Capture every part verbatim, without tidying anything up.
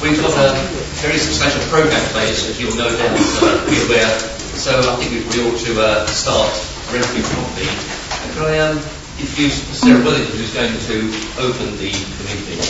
We've got a very substantial programme in place, as you'll no doubt uh, be aware, so I think we, we ought to uh, start relatively promptly. Uh, could I um, introduce Sarah Wellington, who's going to open the, the meeting?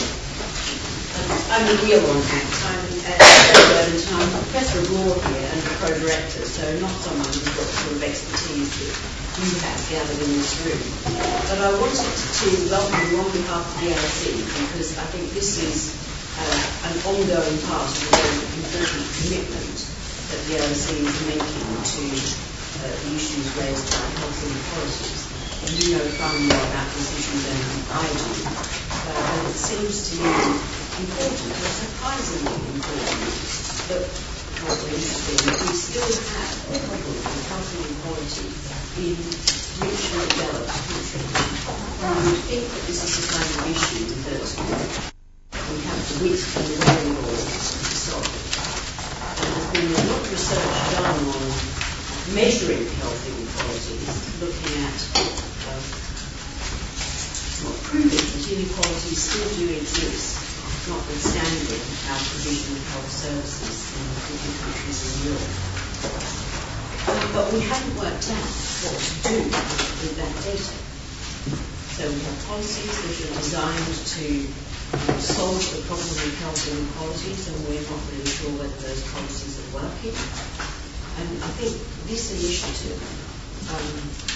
I'm the real one, I'm uh, Sarah Wellington. I'm Professor of Law here and a pro-director, so not someone who's got the sort of expertise that you have gathered in this room. But I wanted to welcome you on behalf of the L S E because I think this is uh, an ongoing part of the very important commitment that the L S E is making to uh, the issues raised by health inequalities. And you know far more about these issues than I do. Uh, and it seems to me important, or surprisingly important, that what we're interested in, we still have a problem with health inequality in rich and developed countries. And we think that this is the kind of issue that we have the wit and the wherewithal to solve. And there's been a lot of research done on measuring health inequalities, looking at uh, not proving that inequalities still do exist, notwithstanding our provision of health services in different countries in Europe. Um, but we haven't worked out what to do with that data. So we have policies that are designed to solve the problem of health inequalities, and we're not really sure whether those policies are working. And I think this initiative um,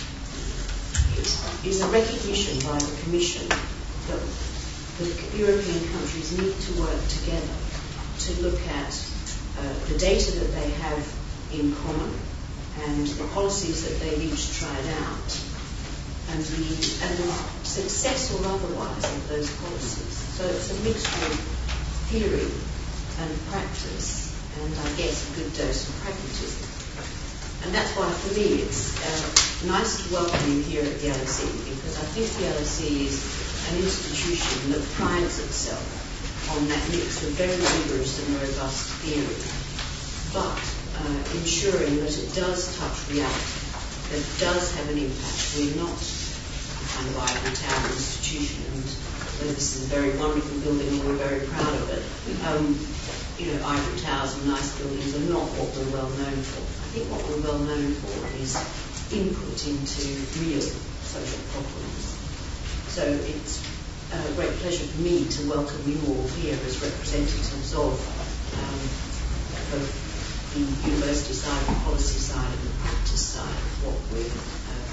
is, is a recognition by the Commission that the European countries need to work together to look at uh, the data that they have in common and the policies that they've each tried out and the, and the success or otherwise of those policies. So it's a mixture of theory and practice and I guess a good dose of pragmatism. And that's why for me it's uh, nice to welcome you here at the L S E because I think the L S E is an institution that prides itself on that mix of very rigorous and robust theory, but uh, ensuring that it does touch reality, that it does have an impact. We're not a kind of ivory tower institution, and though this is a very wonderful building and we're very proud of it, um, you know, ivory towers and nice buildings are not what we're well known for. I think what we're well known for is input into real social problems. So it's a great pleasure for me to welcome you all here as representatives of um, both the university side, the policy side, and the practice side of what we're, uh,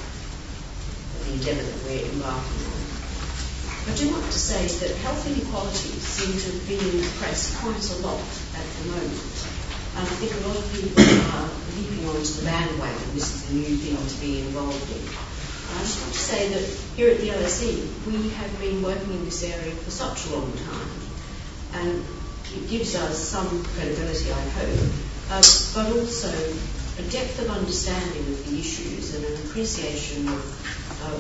the endeavour that we're embarking on. I do want to say that health inequalities seem to be in the press quite a lot at the moment. And I think a lot of people are leaping onto the bandwagon. This is a new thing to be involved in. I just want to say that here at the L S E, we have been working in this area for such a long time, and it gives us some credibility, I hope, uh, but also a depth of understanding of the issues and an appreciation of, of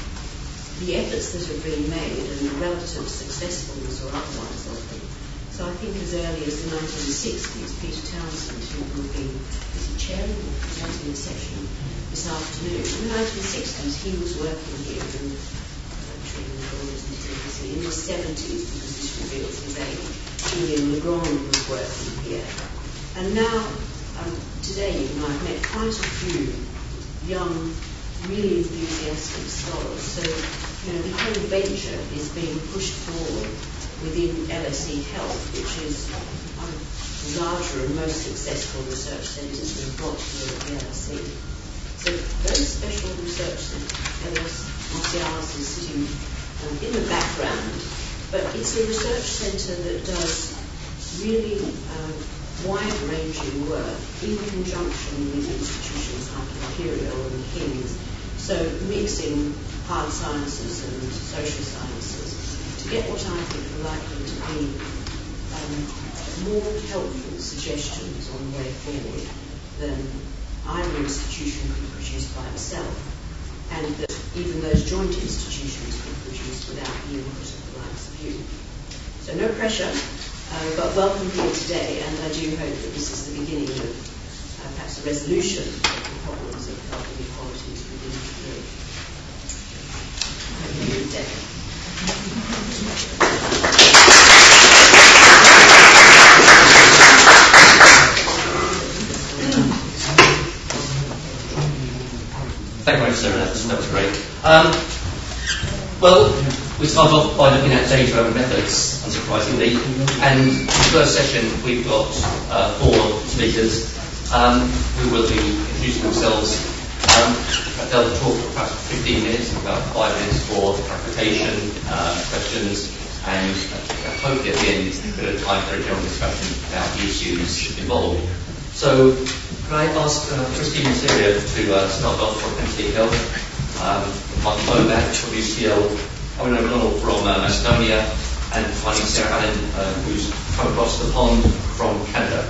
the efforts that have been made and the relative successfulness or otherwise of them. So I think as early as the nineteen sixties, Peter Townsend, who will be is he chairing or presenting a session this afternoon. In the nineteen sixties, he was working here in, in the seventies, because this reveals his age. Julian Legrand was working here. And now, um, today, you know, I've met quite a few young, really enthusiastic scholars. So, you know, the whole venture is being pushed forward within L S E Health, which is one of the larger and most successful research centres we've got here at the L S E. So those special research centres, Martials is sitting um, in the background, but it's a research centre that does really uh, wide-ranging work in conjunction with institutions like Imperial and King's, so mixing hard sciences and social sciences to get what I think are likely to be um, more helpful suggestions on the way forward than either institution could produce by itself, and that even those joint institutions could produce without the input of the likes of you. So no pressure, uh, but welcome here today, and I do hope that this is the beginning of uh, perhaps a resolution of the problems of health inequalities within Europe. Have a good day. Um, well, we start off by looking at data and methods, unsurprisingly. And in the first session, we've got uh, four speakers um, who will be introducing themselves. Um, they'll talk for perhaps fifteen minutes, about five minutes for clarification, uh, questions, and uh, hopefully at the end, a bit of time for a general discussion about the issues involved. So, can I ask uh, Christine Materia to uh, start off from M C Health, um, Martin Boback from U C L, Owen O'Donnell from uh, Macedonia, and finally Sarah Allen, uh, who's come across the pond from Canada.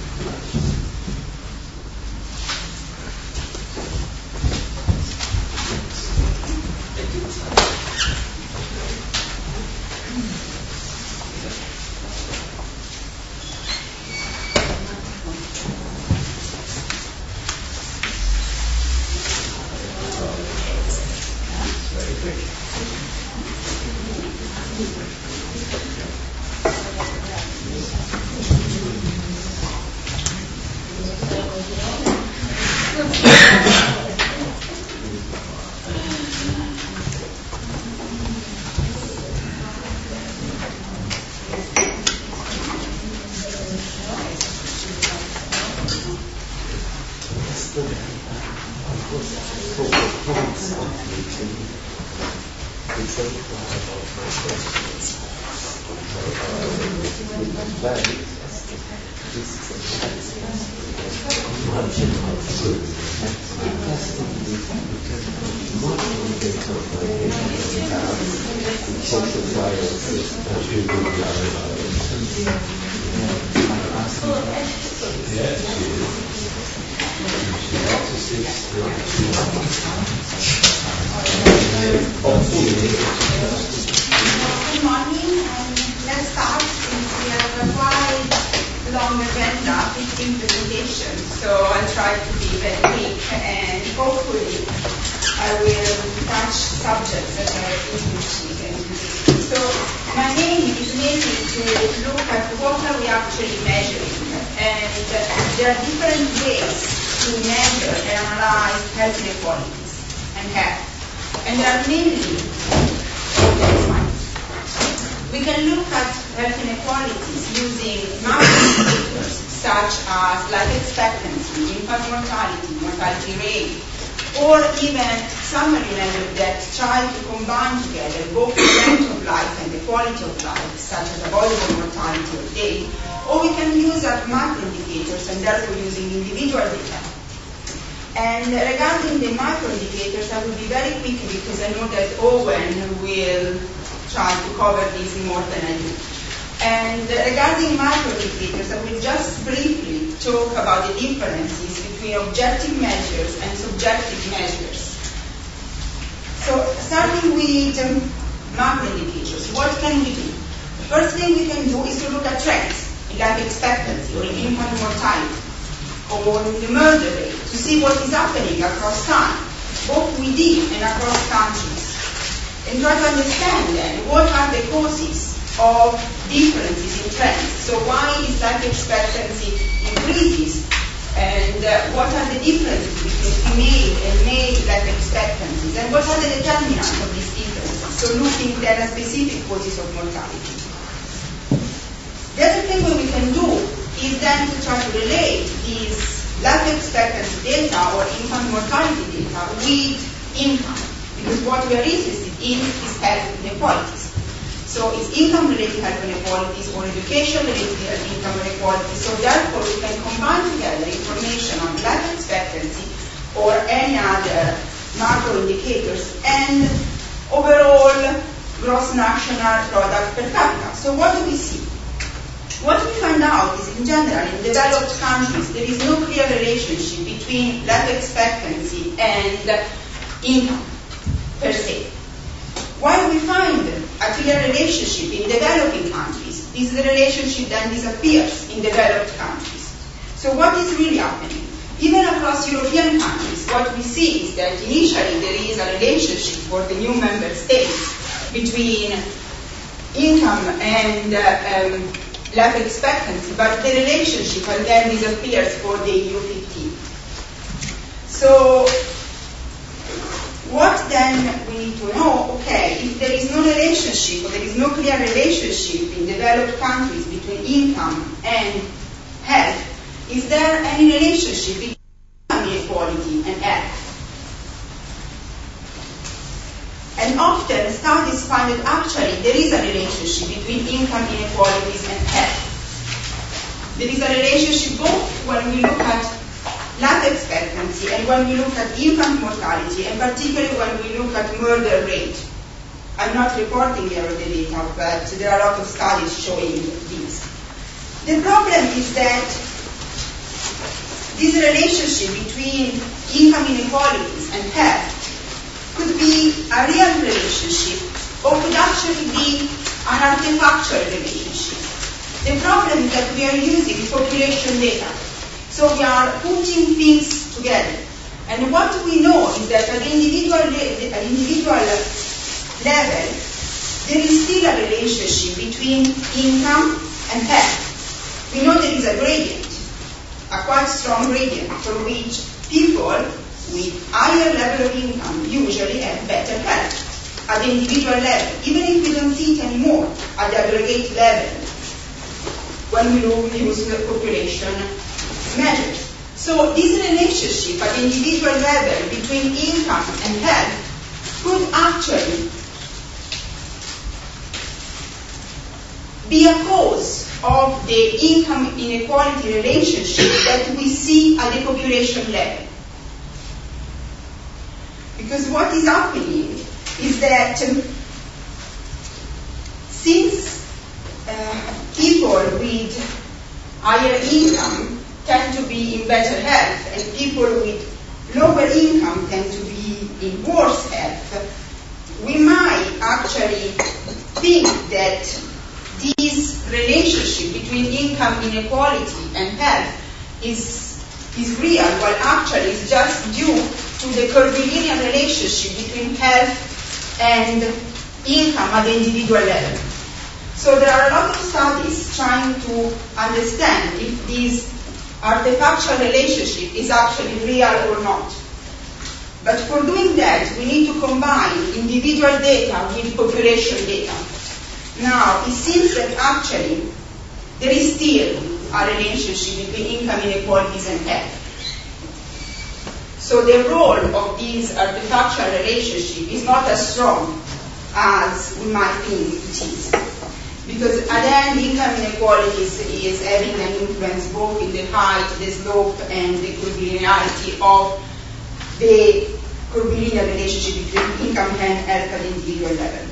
life expectancy, but the relationship again disappears for the E U fifteen. So what then we to know, okay, if there is no relationship, or there is no clear relationship in developed countries between income and health, is there any relationship between income inequality and health? And often studies find that actually there is a relationship between income inequalities and health. There is a relationship both when we look at life expectancy and when we look at infant mortality, and particularly when we look at murder rate. I'm not reporting here the data, but there are a lot of studies showing this. The problem is that this relationship between income inequalities and health could be a real relationship or could actually be an artifactual relationship. The problem is that we are using population data. So we are putting things together. And what we know is that at the individual, le- at individual level, there is still a relationship between income and health. We know there is a gradient, a quite strong gradient, for which people with higher level of income usually have better health at the individual level, even if we don't see it anymore at the aggregate level when we use the population measures. So this relationship at the individual level between income and health could actually be a cause of the income inequality relationship that we see at the population level. Because what is happening is that um, since uh, people with higher income tend to be in better health and people with lower income tend to be in worse health, we might actually think that this relationship between income inequality and health is, is real, while actually it's just due to the curvilinear relationship between health and income at the individual level. So there are a lot of studies trying to understand if this artifactual relationship is actually real or not. But for doing that, we need to combine individual data with population data. Now, it seems that actually there is still a relationship between income inequalities and health. So the role of this artifactual relationship is not as strong as we might think it is. Because at the end, income inequalities is having an influence both in the height, the slope, and the curvilinearity of the curvilinear relationship between income and health at the individual level.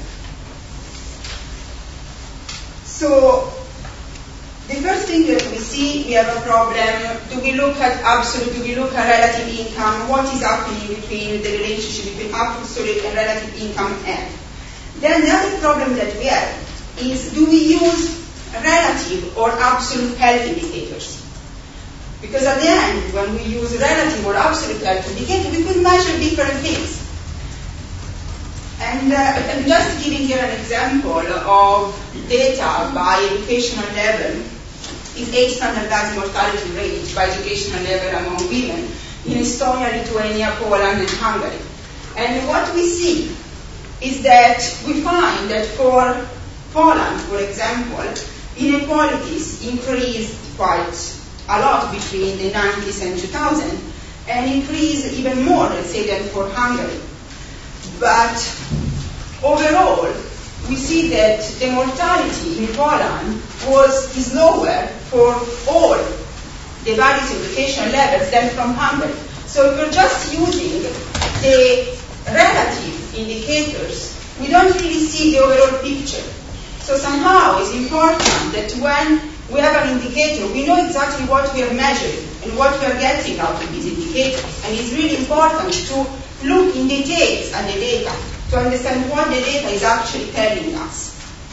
So the first thing that we see, we have a problem. Do we look at absolute, do we look at relative income? What is happening between the relationship between absolute and relative income and? Then the other problem that we have is, do we use relative or absolute health indicators? Because at the end, when we use relative or absolute health indicators, we could measure different things. And uh, I'm just giving here an example of data by educational level. Is age standardized mortality rate by educational level among women in Estonia, Lithuania, Poland, and Hungary. And what we see is that we find that for Poland, for example, inequalities increased quite a lot between the nineties and two thousand, and increased even more, let's say, than for Hungary. But overall, we see that the mortality in Poland was is lower for all the various education levels than from Hungary. So if we're just using the relative indicators, we don't really see the overall picture. So somehow it's important that when we have an indicator, we know exactly what we are measuring and what we are getting out of these indicators. And it's really important to look in details at the data to understand what the data is actually telling us.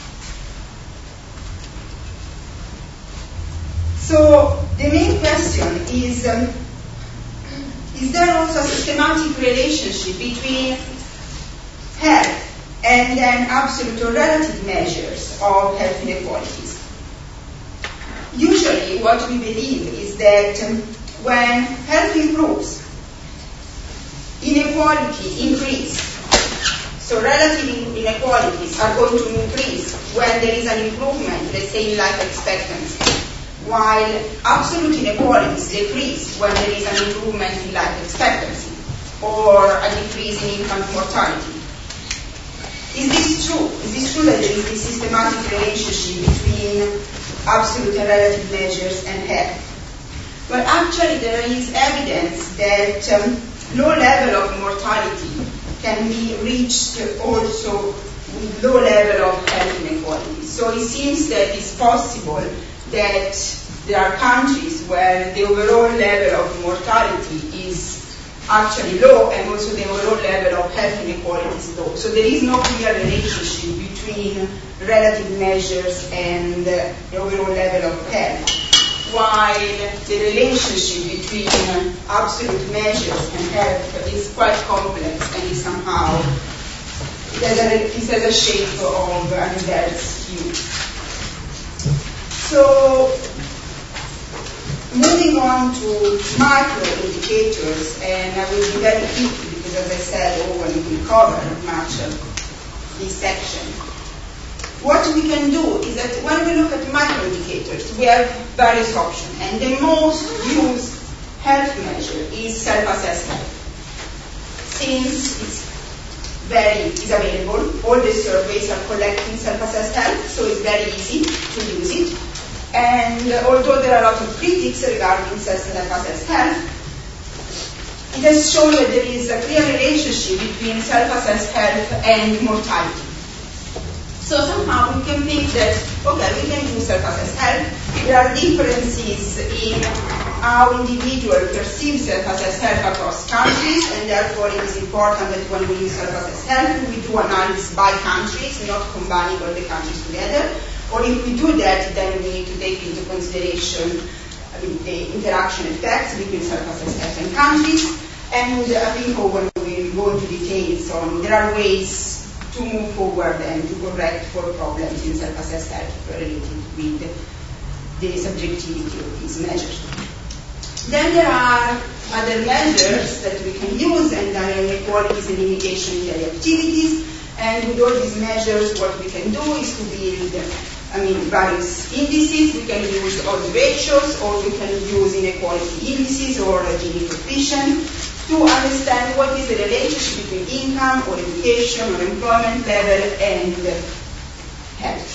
So the main question is, um, is there also a systematic relationship between health and then absolute or relative measures of health inequalities? Usually what we believe is that um, when health improves, inequality increases. So relative inequalities are going to increase when there is an improvement, let's say, in life expectancy, while absolute inequalities decrease when there is an improvement in life expectancy or a decrease in infant mortality. Is this true? Is this true that there is this systematic relationship between absolute and relative measures and health? Well, actually, there is evidence that um, low level of mortality can be reached also with low level of health inequalities. So it seems that it's possible that there are countries where the overall level of mortality is actually low and also the overall level of health inequality is low. So there is no clear relationship between relative measures and the overall level of health, while the relationship between absolute measures and health is quite complex and is somehow, it has a, it has a shape of an inverse U. So, moving on to micro indicators, and I will be very quick because, as I said, Owen will cover much of this section. What we can do is that when we look at micro indicators, we have various options, and the most used health measure is self-assessed health. Since it's very is available, all the surveys are collecting self-assessed health, so it's very easy to use it. And although there are a lot of critics regarding self-assessed health, it has shown that there is a clear relationship between self-assessed health and mortality. So somehow we can think that, okay, we can do self-assessed health. There are differences in how individuals perceive self-assessed health across countries, and therefore it is important that when we use self-assessed health, we do analysis by countries, not combining all the countries together. Or if we do that, then we need to take into consideration I mean, the interaction effects between self-assessed health and countries. And I think when we go into details on, there are ways to move forward and to correct for problems in self-assessed health related with the subjectivity of these measures. Then there are other measures that we can use, and there are inequalities and limitation in daily activities. And with all these measures, what we can do is to build, I mean, various indices. We can use odds ratios, or we can use inequality indices or Gini coefficient to understand what is the relationship between income or education or employment level and health.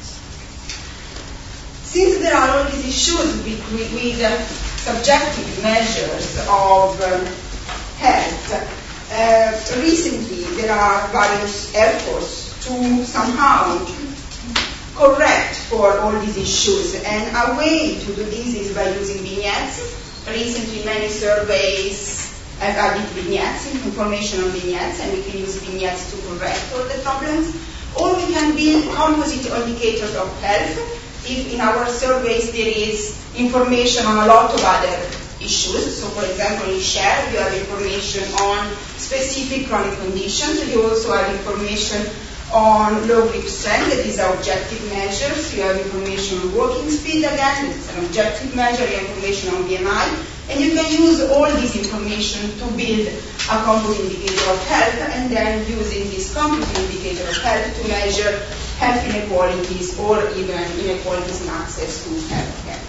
Since there are all these issues with, with, with subjective measures of um, health, uh, recently there are various efforts to somehow correct for all these issues, and a way to do this is by using vignettes. Recently many surveys have added vignettes, information on vignettes, and we can use vignettes to correct all the problems. Or we can build composite indicators of health. If in our surveys there is information on a lot of other issues, so for example in SHARE you have information on specific chronic conditions, you also have information on low grip strength, that is objective measures, you have information on walking speed again, it's an objective measure, you have information on B M I, and you can use all this information to build a composite indicator of health, and then using this composite indicator of health to measure health inequalities or even inequalities in access to health care.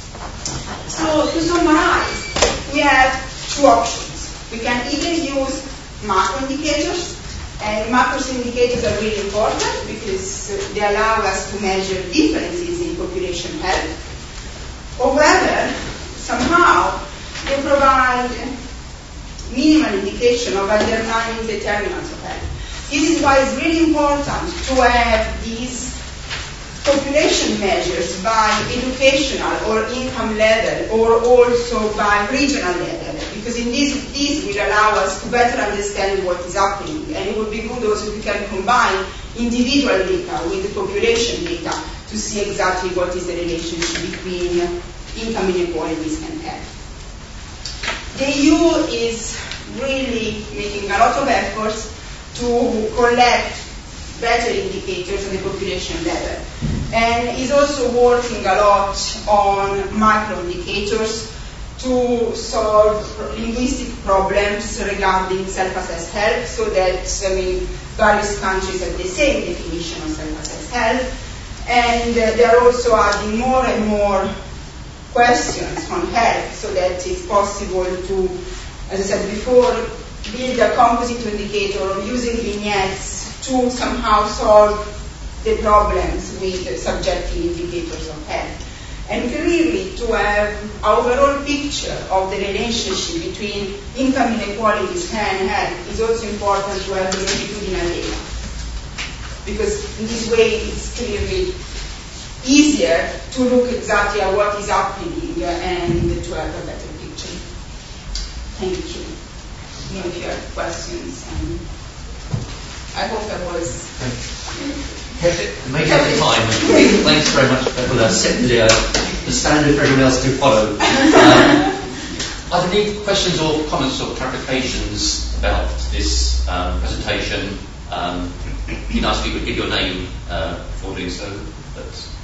So to summarize, we have two options. We can either use macro indicators, and macro indicators are really important because they allow us to measure differences in population health. However, somehow they provide minimal indication of underlying determinants of health. This is why it's really important to have these population measures by educational or income level, or also by regional level, because in this, this will allow us to better understand what is happening, and it would be good also if we can combine individual data with the population data to see exactly what is the relationship between income inequalities and health. The E U is really making a lot of efforts to collect better indicators at the population level, and is also working a lot on micro indicators to solve linguistic problems regarding self-assessed health, so that I mean various countries have the same definition of self-assessed health, and uh, they are also adding more and more questions on health, so that it's possible to, as I said before, build a composite indicator or using vignettes to somehow solve the problems with subjective indicators of health. And clearly, to have an overall picture of the relationship between income inequalities and health is also important to have the longitudinal data. Because in this way, it's clearly easier to look exactly at what is happening and to have a better picture. Thank you. I don't know if you have questions. And I hope I was... Maybe at the time. Thanks very much. That will uh, set the, uh, the standard for everyone else to follow. Um, are there any questions or comments or clarifications about this um, presentation? Um, it'd be nice if you could give your name uh, before doing so. But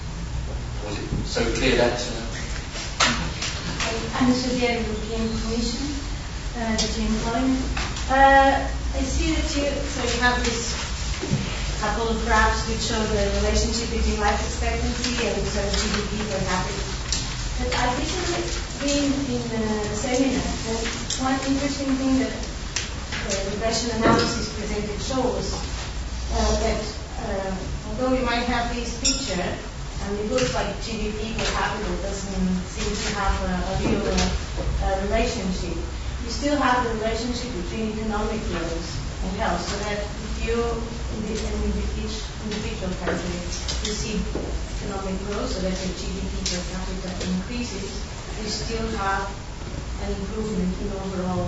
was it so clear that? Uh... I'm Sylvia, European Commission, uh, the Jane Collins. Uh, I see that you so you have this couple of graphs which show the relationship between life expectancy and sort of G D P per capita. But I've recently been in a seminar, and one interesting thing that the regression analysis presented shows uh, that uh, although you might have this picture, and it looks like G D P per capita doesn't seem to have a, a real uh, uh, relationship, you still have the relationship between economic growth and health, so that if you in, the, in the, each individual country you see economic growth, so that your G D P per capita increases, you still have an improvement in overall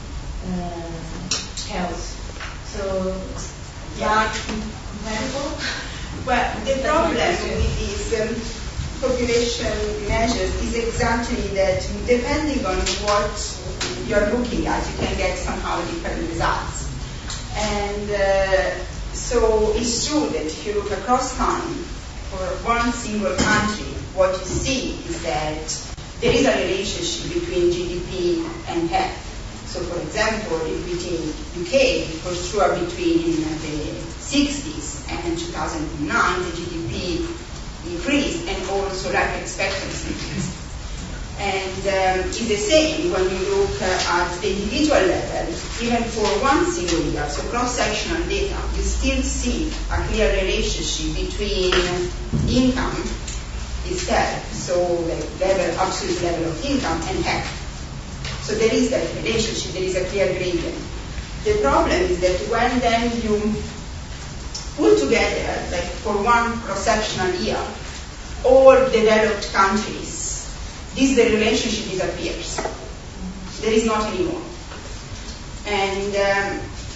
uh, health. So, yeah, compatible? Well, the problem with these um, population measures is exactly that depending on what you're looking at, you can get somehow different results. And uh, so it's true that if you look across time for one single country, what you see is that there is a relationship between G D P and health. So for example, if we take U K, for sure between the sixties and two thousand nine, the G D P increased and also life expectancy increased. And um, it's the same when you look uh, at the individual level, even for one single year, so cross-sectional data, you still see a clear relationship between income itself, so the level, absolute level of income, and health. So there is that relationship, there is a clear gradient. The problem is that when then you put together, like for one cross-sectional year, all developed countries, this the relationship disappears. There is not anymore. And um,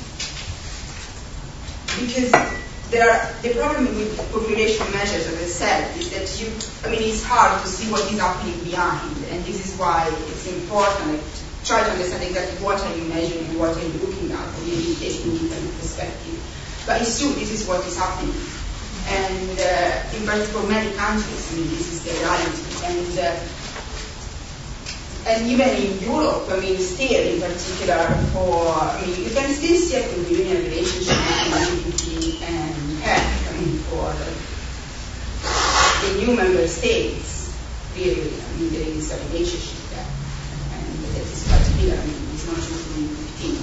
because there are, the problem with population measures, as I said, is that you, I mean, it's hard to see what is happening behind, and this is why it's important to try to understand exactly what are you measuring and what are you looking at, or maybe taking different perspective. But it's true, this is what is happening. And uh, in fact, for many countries, I mean, this is the reality. And uh, And even in Europe, I mean, still in particular for, I mean, you can still see a continuing relationship between G D P and health. I mean, for the new member states, really, I mean, there is a relationship there. And that is quite clear. I mean, it's not just in fifteen.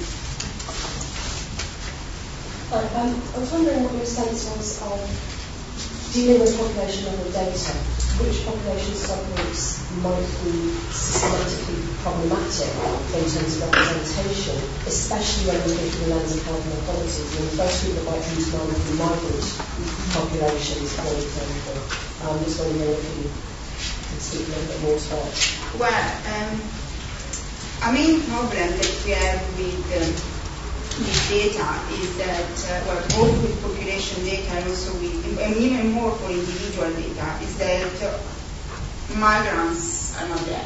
But, um, I was wondering what your sense was of dealing with population level data. Which population subgroups might be systematically problematic in terms of representation, especially when we think of the lens of health inequalities. I mean, the first group that might come to mind would be migrant populations, for example. Um, just wondering if you could speak a little bit more to that. Well, um, a main problem that we have with um, with data is that, uh, well, both with population data and also with, and even more for individual data, is that uh, migrants are not there.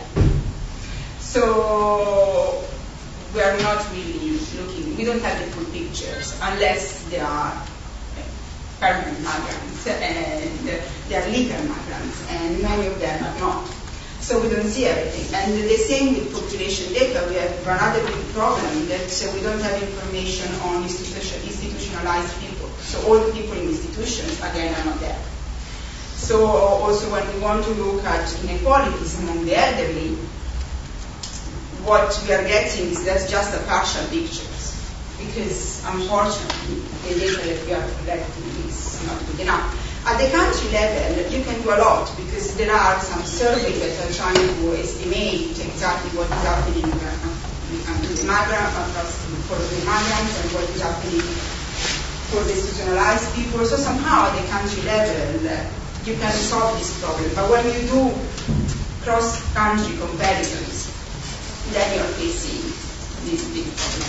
So we are not really looking, we don't have the full pictures unless they are permanent migrants and they are legal migrants, and many of them are not. So we don't see everything. And the same with population data. We have another big problem that uh, we don't have information on institution, institutionalized people. So all the people in institutions, again, are not there. So also when we want to look at inequalities among the elderly, what we are getting is that's just a partial picture. Because unfortunately, the data that we are collecting is not good enough. At the country level, you can do a lot because there are some surveys that are trying to estimate exactly what is happening in the migrant, for the migrants and what is happening for the institutionalized people. So somehow at the country level, you can solve this problem. But when you do cross-country comparisons, then you're facing this big problem.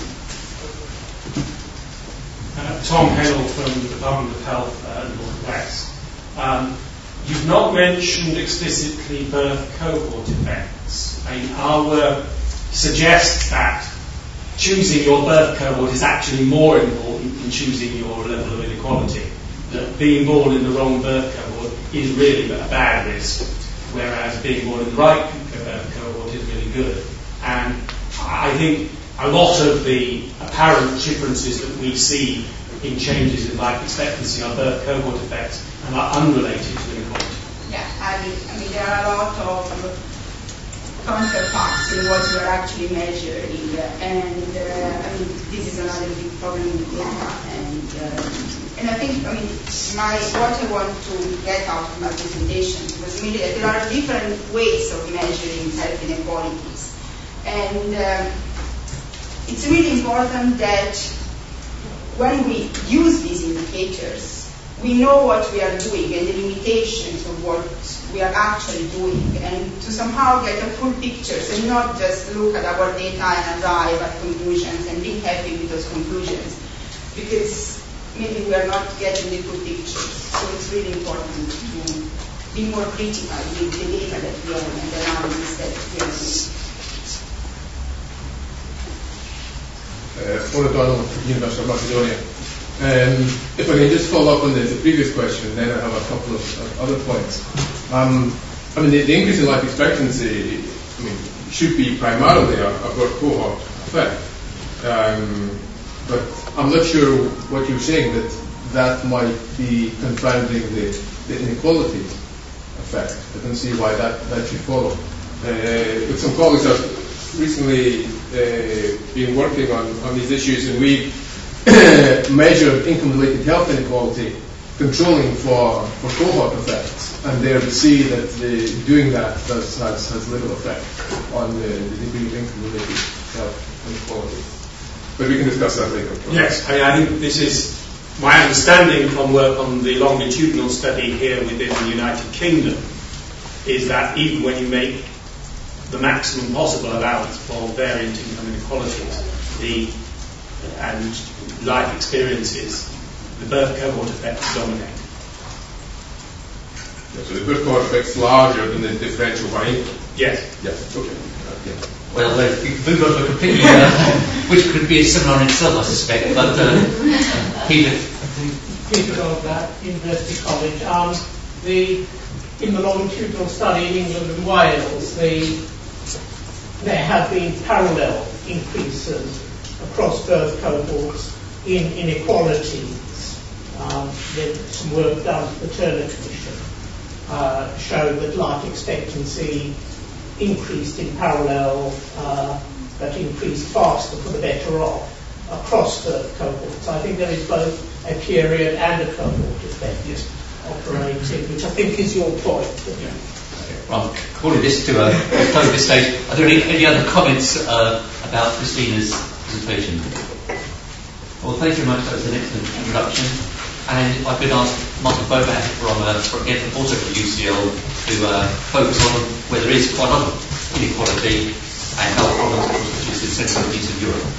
Uh, Tom Hale from the Department of Health uh, North West. Um, you've not mentioned explicitly birth cohort effects. I mean, our work suggests that choosing your birth cohort is actually more important than choosing your level of inequality. That being born in the wrong birth cohort is really a bad risk, whereas being born in the right birth cohort is really good. And I think a lot of the apparent differences that we see in changes in life expectancy are birth cohort effects and are unrelated to inequality. Yeah, I mean, I mean there are a lot of counterparts in what we are actually measuring, and uh, I mean this is another big problem with data, and uh, and I think I mean my what I want to get out of my presentation was really that there are different ways of measuring health inequalities, and uh, it's really important that when we use these indicators, we know what we are doing and the limitations of what we are actually doing, and to somehow get a full picture and not just look at our data and arrive at conclusions and be happy with those conclusions, because maybe we are not getting the full picture. So it's really important to be more critical with the data that we have and the analysis that we are doing. Uh, Ola Donald from University of Macedonia. Um, if I can just follow up on the, the previous question, then I have a couple of, of other points. Um, I mean, the, the increase in life expectancy, I mean, should be primarily a, a birth cohort effect. Um, but I'm not sure what you're saying, that that might be confounding the, the inequality effect. I don't see why that, that should follow. Uh, with some colleagues I've recently uh, been working on, on these issues, and we measured income-related health inequality, controlling for, for cohort effects, and there we see that the, doing that does, has, has little effect on the, the degree of income-related health inequality. But we can discuss that later. Yes, I, I think this is my understanding from work on the longitudinal study here within the United Kingdom, is that even when you make the maximum possible allowance for variant income inequalities, the and life experiences, the birth cohort effect dominate. Yeah, so the birth cohort effect is larger than the differential by income. Yes. Yes. Okay. Uh, yeah. Well, uh, we can move on to a completely, uh, which could be a seminar in itself, I suspect. But uh, Peter, Peter Goldblatt, University College. Um, the in the longitudinal study in England and Wales, the there have been parallel increases across birth cohorts in inequalities. Um, there's some work done at the Turner Commission uh, showed that life expectancy increased in parallel, uh, but increased faster for the better off across birth cohorts. I think there is both a period and a cohort effect yes. operating, which I think is your point. Yeah. Well, calling this to a close this stage. Are there any, any other comments uh, about Christina's presentation? Well, thank you very much. That was an excellent introduction. And if I could ask Michael Bobat from, uh, from again, also from U C L, to uh, focus on where there is quite a lot of inequality and health problems, which is in Central and Eastern Europe.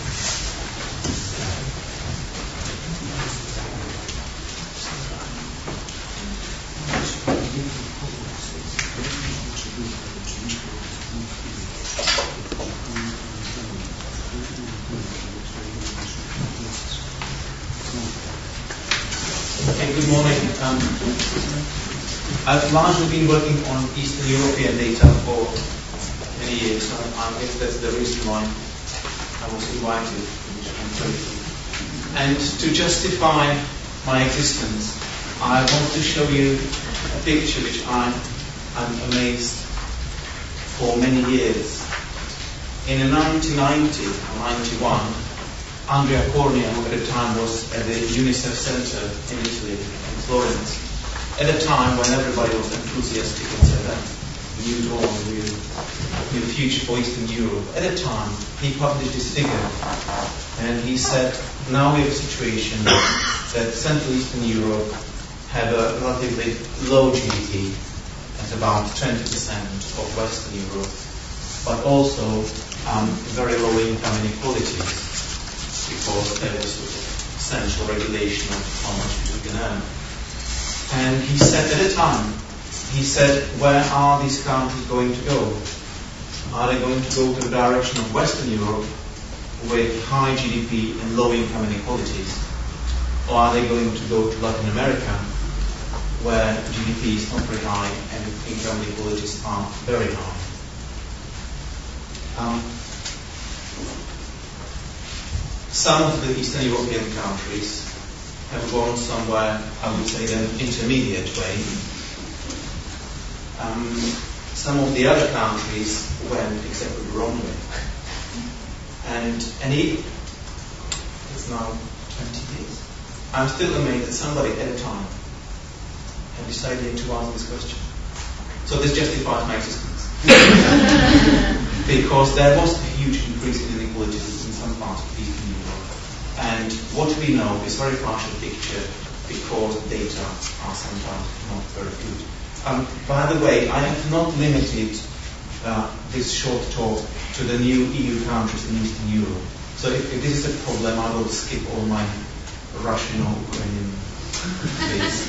Okay, good morning. Um, I've largely been working on Eastern European data for many years, so I guess that's the reason why I was invited, which I'm grateful. And to justify my existence, I want to show you a picture which I am amazed for many years. In nineteen ninety or ninety-one, Andrea Cornia, who at the time was at the UNICEF Center in Italy, in Florence, at a time when everybody was enthusiastic and said that new dawn, new, new future for Eastern Europe, at a time he published this figure and he said, now we have a situation that Central Eastern Europe have a relatively low G D P, at about twenty percent of Western Europe, but also um, very low income inequalities, because there was sort of central regulation of how much you can earn. And he said at the time, he said, where are these countries going to go? Are they going to go to the direction of Western Europe with high G D P and low income inequalities? Or are they going to go to Latin America, where G D P is not very high and income inequalities are very high? Um, Some of the Eastern European countries have gone somewhere, I would say, an intermediate way. Um, some of the other countries went exactly the wrong way. And, and it, it's now twenty years. I'm still amazed that somebody at a time had decided to ask this question. So this justifies my existence. Because there was a huge increase in inequalities in some parts of Eastern Europe. And what we know is a very partial picture, because data are sometimes not very good. Um, by the way, I have not limited uh, this short talk to the new E U countries in Eastern Europe. So if, if this is a problem, I will skip all my Russian or Ukrainian bits.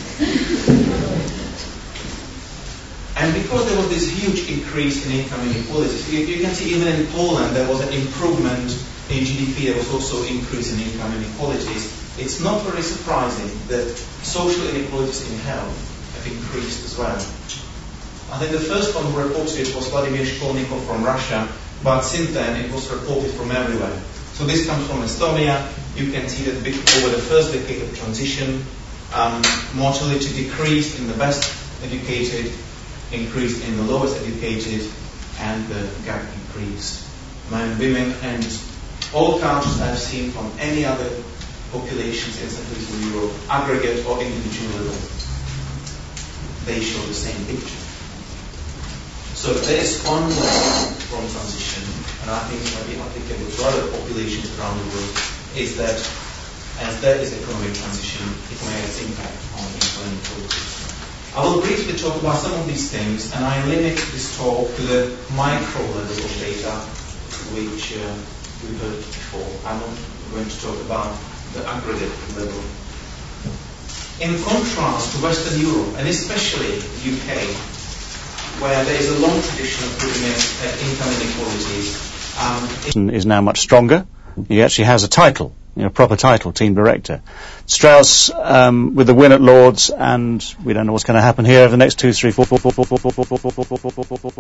And because there was this huge increase in income inequalities, you, you can see even in Poland there was an improvement in G D P, there was also an increase in income inequalities. It's not very surprising that social inequalities in health have increased as well. I think the first one who reported it was Vladimir Shkolnikov from Russia, but since then it was reported from everywhere. So this comes from Estonia. You can see that over the first decade of transition, um, mortality decreased in the best educated, increased in the lowest educated, and the gap increased. Men, women, and all countries I've seen from any other populations in Central Eastern Europe, aggregate or individual level, they show the same picture. So there is one lesson from transition, and I think it might be applicable to other populations around the world, is that as there is economic transition, it may have impact on income inequality. I will briefly talk about some of these things, and I limit this talk to the micro level of data, which uh, we heard before. I'm not going to talk about the aggregate level. In contrast to Western Europe, and especially the U K, where there is a long tradition of looking at income inequalities, um, is now much stronger. He actually has a title, you know, proper title, team director. Strauss, um, with the win at Lords, and we don't know what's going to happen here over the next two, three, four, four, four, four, four, four, four, four, four, four, four,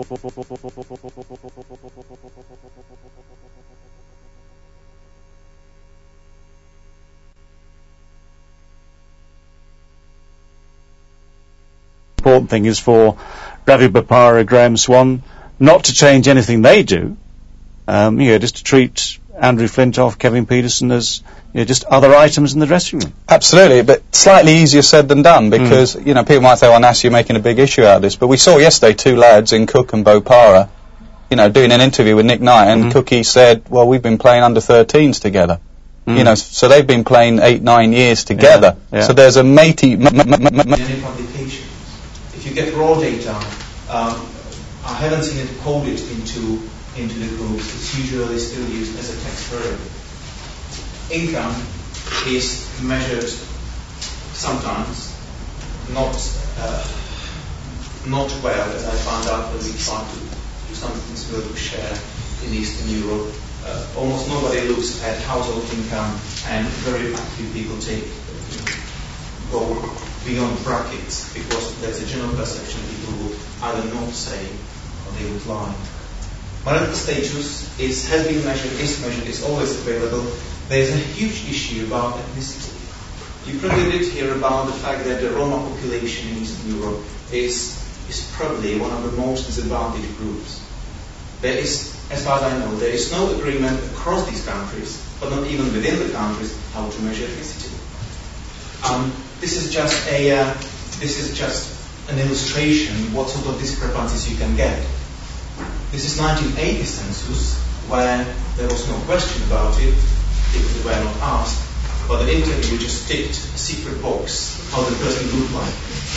important thing is for Ravi Bopara, Graham Swan, not to change anything they do, um, you know, just to treat Andrew Flintoff, Kevin Peterson as, you know, just other items in the dressing room. Absolutely, but slightly easier said than done, because, mm. you know, people might say, well, Nass, you're making a big issue out of this, but we saw yesterday two lads in Cook and Bopara, you know, doing an interview with Nick Knight, and mm-hmm. Cookie said, well, we've been playing under thirteens together. Mm. You know, so they've been playing eight, nine years together. Yeah, yeah. So there's a matey... M- m- m- m- Many publications. If you get raw data, um, I haven't seen it coded into into the groups. It's usually still used as a text variable. Income is measured sometimes not uh, not well, as I found out when we tried to do something similar to share in Eastern Europe. Uh, almost nobody looks at household income, and very active people take go beyond brackets, because there's a general perception people will either not say or they would lie. Marital status is, has been measured, is measured, is always available. There's a huge issue about ethnicity. You probably did hear about the fact that the Roma population in Eastern Europe is, is probably one of the most disadvantaged groups. There is, as far as I know, there is no agreement across these countries, but not even within the countries, how to measure ethnicity. Um, this is just a, uh, this is just an illustration what sort of discrepancies you can get. This is nineteen eighty census, where there was no question about it, people were not asked, but the interviewer just ticked a secret box how the person looked like.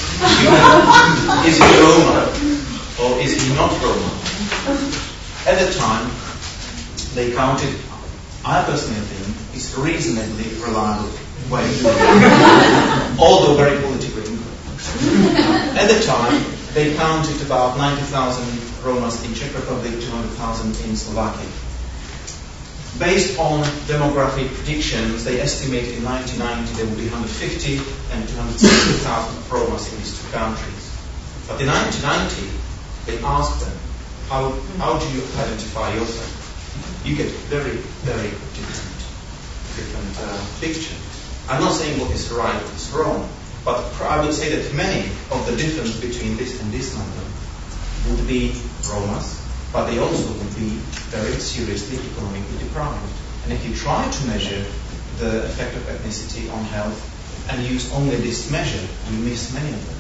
Is he Roma or is he not Roma? At the time, they counted, I personally think, is reasonably reliable way of doing it, although very politically incorrect. At the time, they counted about ninety thousand Romas in Czech Republic, two hundred thousand in Slovakia. Based on demographic predictions, they estimated in nineteen ninety there would be one hundred fifty and two hundred sixty thousand Romas in these two countries. But in nineteen ninety, they asked them, how, how do you identify yourself? You get very, very different, different uh, picture. I'm not saying what is right, what is wrong, but I would say that many of the difference between this and this number would be Romas, but they also would be very seriously economically deprived. And if you try to measure the effect of ethnicity on health and use only this measure, you miss many of them.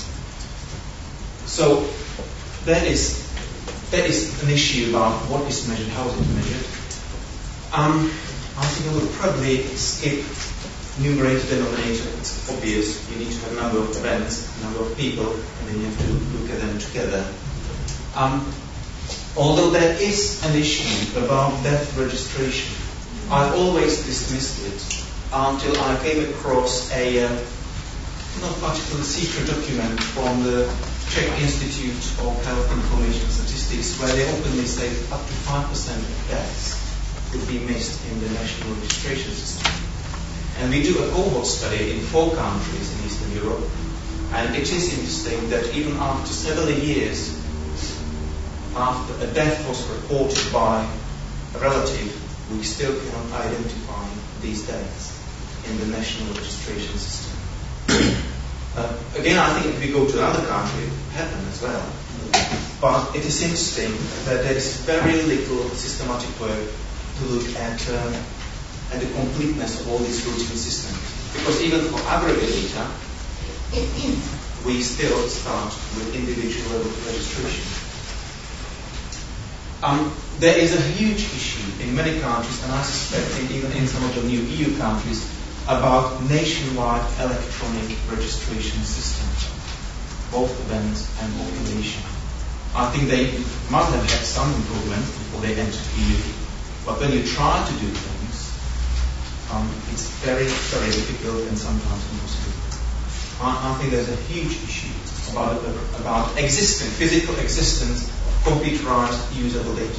So that is that is an issue about what is measured, how is it measured. Um, I think I would probably skip numerator denominator. It's obvious. You need to have a number of events, a number of people, and then you have to look at them together. Um, although there is an issue about death registration, I've always dismissed it until I came across a uh, not particularly secret document from the Czech Institute of Health Information Statistics, where they openly say that up to five percent of deaths could be missed in the national registration system. And we do a cohort study in four countries in Eastern Europe, and it is interesting that even after several years after a death was reported by a relative, we still cannot identify these deaths in the national registration system. uh, again, I think if we go to another country, it will happen as well. But it is interesting that there is very little systematic work to look at um, at the completeness of all these routine systems. Because even for aggregate data, we still start with individual level registration. Um, there is a huge issue in many countries, and I suspect even in some of the new E U countries, about nationwide electronic registration systems, both events and population. I think they must have had some improvement before they entered E U. But when you try to do things, um, it's very, very difficult and sometimes impossible. I, I think there's a huge issue about, about existence, physical existence, computerized usable data.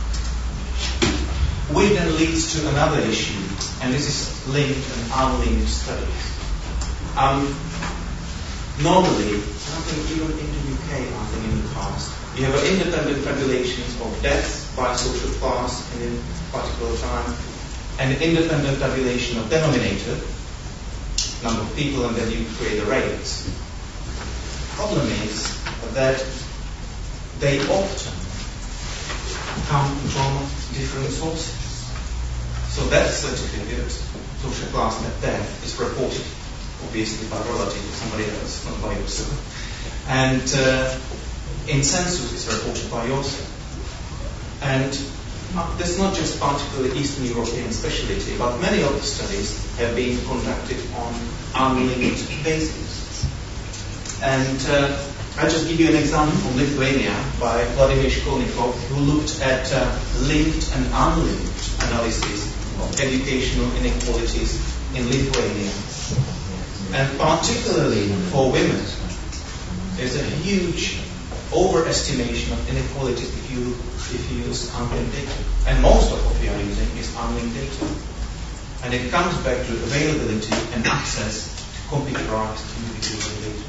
Which then leads to another issue, and this is linked and unlinked studies. Um, normally, I think even in the U K, I think in the past, you have independent tabulations of deaths by social class in a particular time, and an independent tabulation of denominator, number of people, and then you create the rates. The problem is that they often come from different sources. So that certificate, social class net death, is reported obviously by a relative or somebody else, not by yourself. And uh, in census it's reported by yourself. And uh, that's not just particularly Eastern European speciality, but many of the studies have been conducted on unlinked basis. And uh, I'll just give you an example from Lithuania by Vladimir Shkolnikov, who looked at uh, linked and unlinked analysis of educational inequalities in Lithuania. And particularly for women, there's a huge overestimation of inequalities if you if you use unlinked data. And most of what we are using is unlinked data. And it comes back to availability and access to computerized individual data.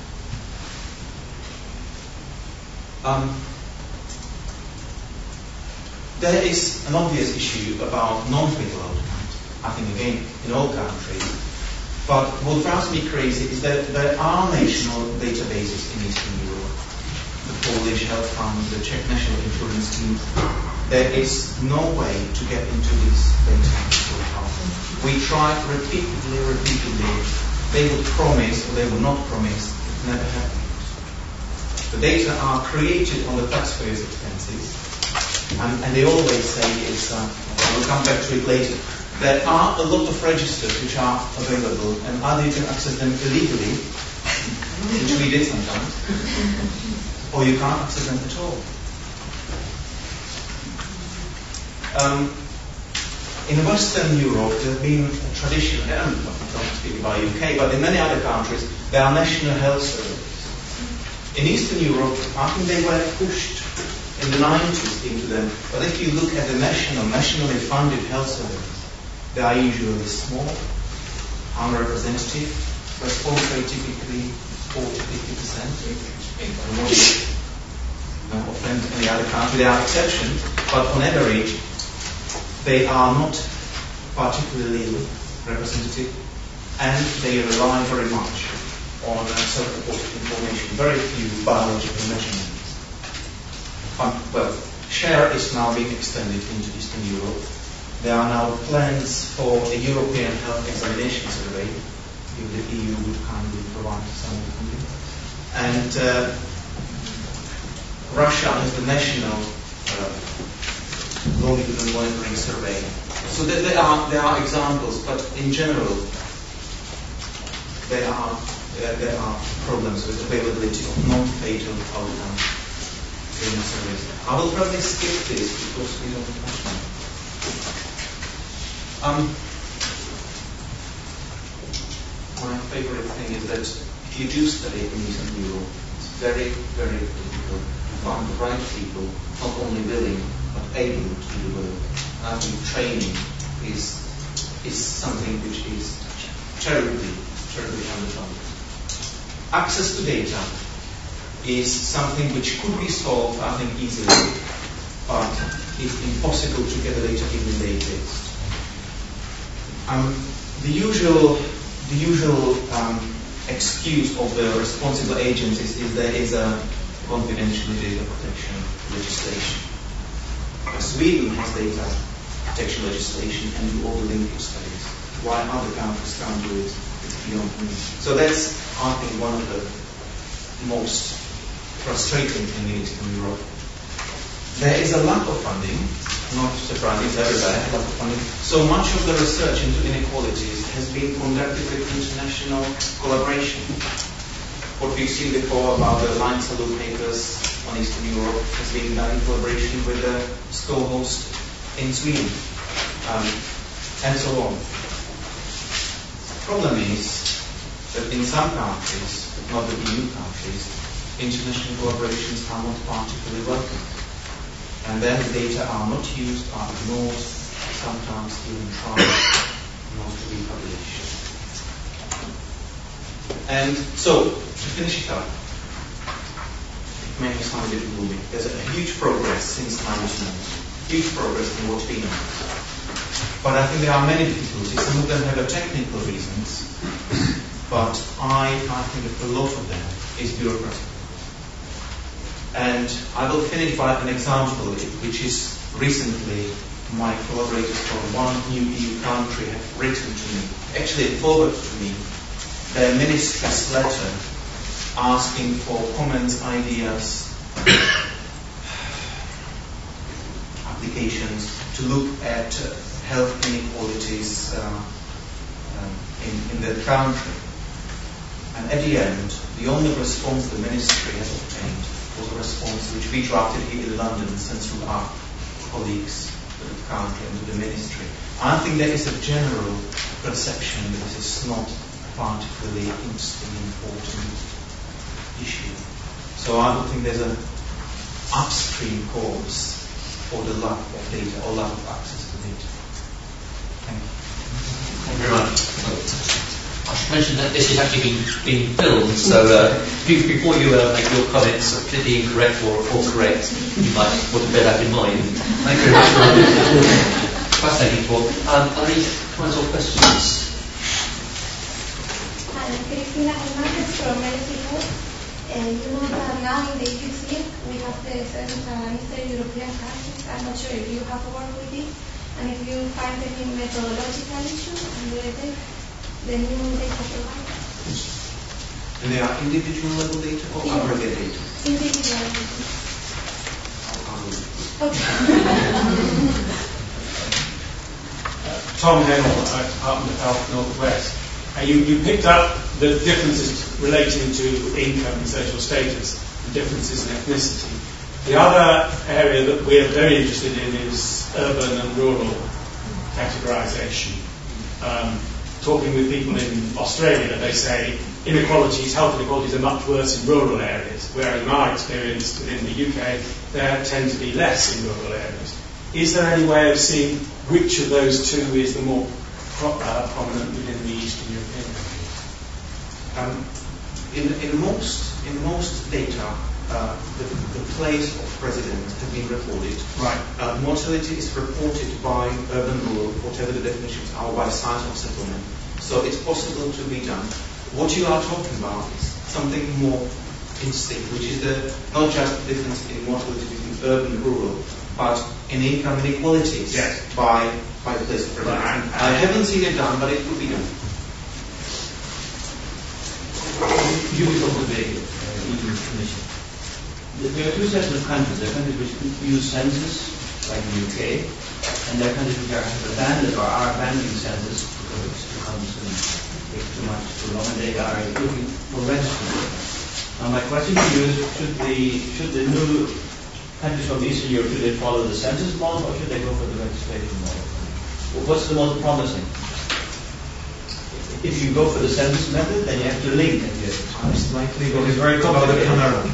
Um, there is an obvious issue about non-payload, I think again in all countries. But what drives me crazy is that there are national databases in Eastern Europe. The Polish Health Fund, the Czech National Insurance Scheme. There is no way to get into these data so far. We tried repeatedly, repeatedly. They would promise, or they would not promise. It never happened. The data are created on the taxpayers' expenses, and, and they always say it's. Uh, we'll come back to it later. There are a lot of registers which are available, and either you can access them illegally, which we did sometimes, or you can't access them at all. Um, in Western Europe, there's been a tradition, I'm not speaking about the U K, but in many other countries, there are national health services. In Eastern Europe, I think they were pushed in the nineties into them, but if you look at the national, nationally funded health services, they are usually small, unrepresentative, response rate typically forty to fifty percent. I don't offend any other country, there are exceptions, but on average, they are not particularly representative, and they rely very much on uh, self-reported information, very few biological measurements. Um, well, SHARE is now being extended into Eastern Europe. There are now plans for a European health examination survey, if the E U would kindly provide some funding. And uh, Russia has the national uh, longitudinal monitoring survey. So there, there are there are examples, but in general, there are there, there are problems with availability of non-fatal outcomes in the surveys. I will probably skip this because we don't have time. Um, my favorite thing is that if you do study in Eastern Europe, it's very, very difficult to find the right people, not only willing, but able to do the work. And I think training is is something which is terribly, terribly underfunded. Access to data is something which could be solved, I think, easily, but it's impossible to get the data in the database. Um, the usual, the usual um, excuse of the responsible agencies is there is a confidential data protection legislation. Uh, Sweden has data protection legislation and do all the linkage studies. Why other countries can't do it, it's beyond me. So that's, I think, one of the most frustrating things in Eastern Europe. There is a lack of funding. Not surprising, it's everywhere, lack of funding. So much of the research into inequalities has been conducted with international collaboration. What we've seen before about the Line Salute papers on Eastern Europe has been done in collaboration with the Skolhost in Sweden, um, and so on. The problem is that in some countries, not the E U countries, international collaborations are not particularly welcome. And then the data are not used, are ignored, sometimes even tried not to be published. And so, to finish it up, it may sound a bit gloomy. There's a huge progress since nineteen ninety, huge progress in what we know. But I think there are many difficulties. Some of them have a technical reasons, but I, I think that a lot of them is bureaucracy. And I will finish by an example, which is recently my collaborators from one new E U country have written to me, actually forwarded to me, their ministry's letter asking for comments, ideas, applications to look at uh, health inequalities uh, um, in, in their country. And at the end, the only response the ministry has obtained was a response which we drafted here in London and sent through our colleagues to the country and to the ministry. I think there is a general perception that this is not a particularly interesting, important issue. So I don't think there's an upstream cause for the lack of data or lack of access to data. Thank you. Thank you very much. mention that this is actually being, being filmed, so uh, be- before you uh, make your comments completely incorrect or, or correct, you might want to bear that in mind. Thank you very much for that fascinating talk. Um, are there any comments or questions? Hi, I'm Cristina Hernandez from Mexico. And you know that now in the E Q C we have the Census and Eastern European countries. I'm not sure if you have worked with it and if you find any methodological issues related the new data provided. And they are individual level data or Yeah. aggregate data? Individual data. Okay. Tom Hennell at Department of Health Northwest. Uh, you, you picked up the differences relating to income and social status, and differences in ethnicity. The other area that we're very interested in is urban and rural categorisation. Um, talking with people in Australia, they say inequalities, health inequalities are much worse in rural areas, whereas in my experience within the U K, there tend to be less in rural areas. Is there any way of seeing which of those two is the more pro- uh, prominent within the Eastern European countries? Um, in, in most in most data, uh, the, the place of residence has been reported. Right. Uh, mortality is reported by urban rural, whatever the definitions are, by site of settlement. So it's possible to be done. What you are talking about is something more instinct, which is the not just the difference in mortality between urban and rural, but in income inequalities yes. by by the place of residence. Right. I haven't seen it done, but it could be done. You will talk about the E U Commission. There are two sets of countries. There are countries which use census, like the U K, and there are countries which are have abandoned or are abandoning census because it's becomes um, too much too long, and they are looking for registering. Now, my question to you is: should the should the new countries from Eastern Europe should they follow the census model, or should they go for the registration model? What's the most promising? If you go for the census method, then you have to link at the end. I'm slightly It's very complicated. Camera.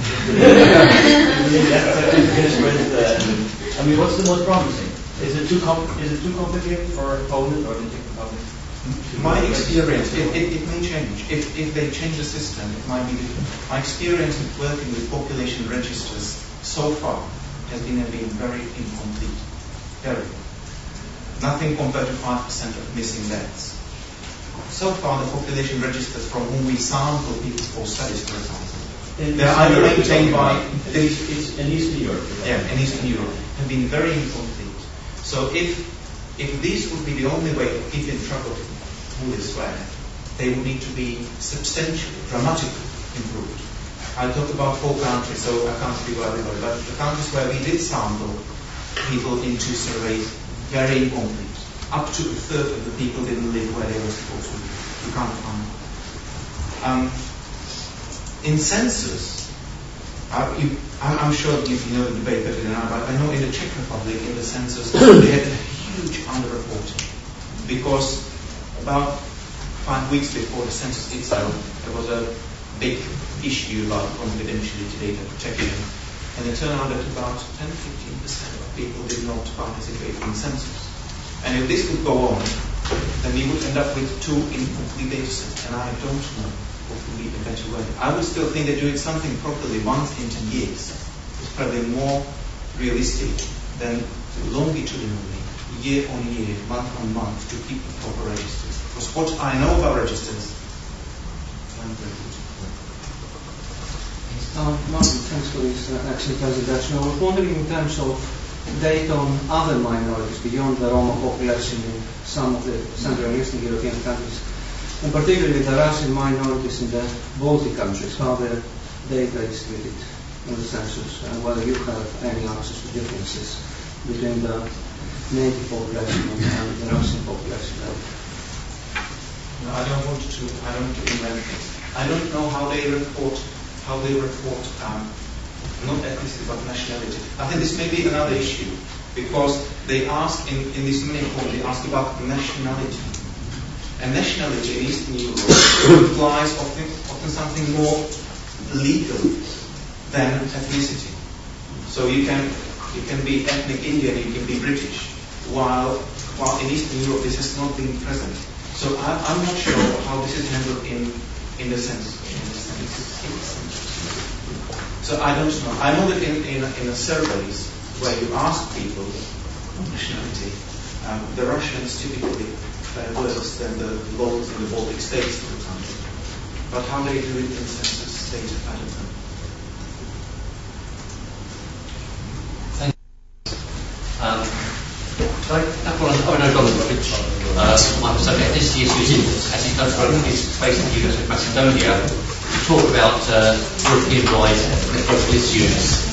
I mean, what's the most promising? Is it too com- is it too complicated for Poland or the Czech Republic? My experience, it, it, it may change. If, if they change the system, it might be different. My experience with working with population registers so far has been, been very incomplete. Very. Nothing compared to five percent of missing deaths. So far, the population registers from whom we sample people for studies, for example, they are either maintained by... It's, it's in Eastern Europe. Yeah, in Eastern Europe, have been very incomplete. So if if this would be the only way of keeping track of who is where, they would need to be substantially, dramatically improved. I talked about four countries, so I can't speak about everybody, but the countries where we did sample people into surveys, very incomplete. Up to a third of the people didn't live where they were supposed to live. You can't find them. Um, in census, uh, you, I'm, I'm sure you, you know the debate better than I, but I know in the Czech Republic, in the census, they had a huge underreporting because about five weeks before the census itself, there was a big issue about confidentiality data protection, and it turned out that about ten to fifteen percent of people did not participate in the census. And if this would go on, then we would end up with two incomplete data sets, and I don't know what would be the better way. I would still think that doing something properly once in ten years is probably more realistic than longitudinally, year on year, month on month, to keep the proper registers. Because what I know about registers, I'm very good. Um, Martin, thanks for this uh, excellent presentation. I was wondering in terms of data on other minorities beyond the Roma population in some of the Central and Eastern European countries, and particularly the Russian minorities in the Baltic countries, how their data is treated in the census, and whether you have any access to differences between the native population and the Russian population. No, I don't want to. I don't want to invent things. I don't know how they report. How they report. Um, Not ethnicity, but nationality. I think this may be another issue, because they ask in, in this main report, they ask about nationality. And nationality in Eastern Europe implies often, often something more legal than ethnicity. So you can you can be ethnic Indian, you can be British, while while in Eastern Europe this has not been present. So I, I'm not sure how this is handled in in the census. In the census. In the census. So I don't know. I know that in in, in the surveys where you ask people nationality, um, the Russians typically fare worse than the locals in the Baltic states, for example. But how they do it in census data, I don't know. Thank you. Um, Can I have one? Oh, no, go on. Uh, my subject, this year's issues, as it comes from is basically University of Macedonia. We talk about uh, European-wide ecological issues.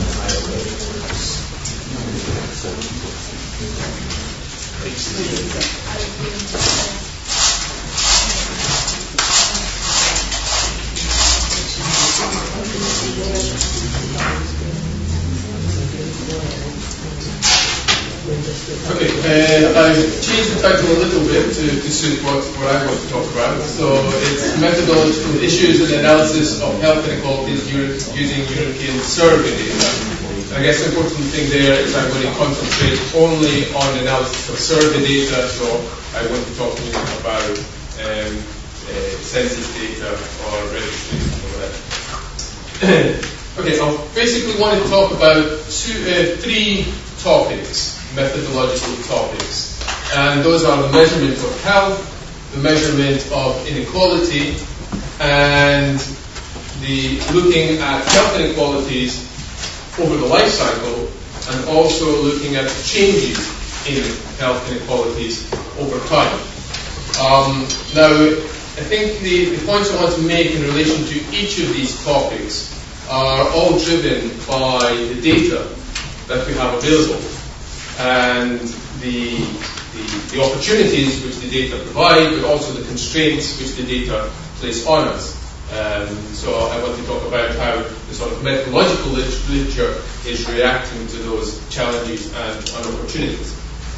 Okay, uh, I've changed the title a little bit to, to suit what, what I want to talk about. So it's methodological issues and analysis of health inequalities using European survey data. I guess the important thing there is I'm going to concentrate only on analysis of survey data, so I want to talk to you about um, uh, census data or registration or whatever. Okay, I basically want to talk about two, uh, three topics. Methodological topics, and those are the measurement of health, the measurement of inequality, and the looking at health inequalities over the life cycle, and also looking at changes in health inequalities over time. Um, now, I think the, the points I want to make in relation to each of these topics are all driven by the data that we have available, and the, the, the opportunities which the data provide, but also the constraints which the data place on us. Um, so I want to talk about how the sort of methodological literature is reacting to those challenges and, and opportunities.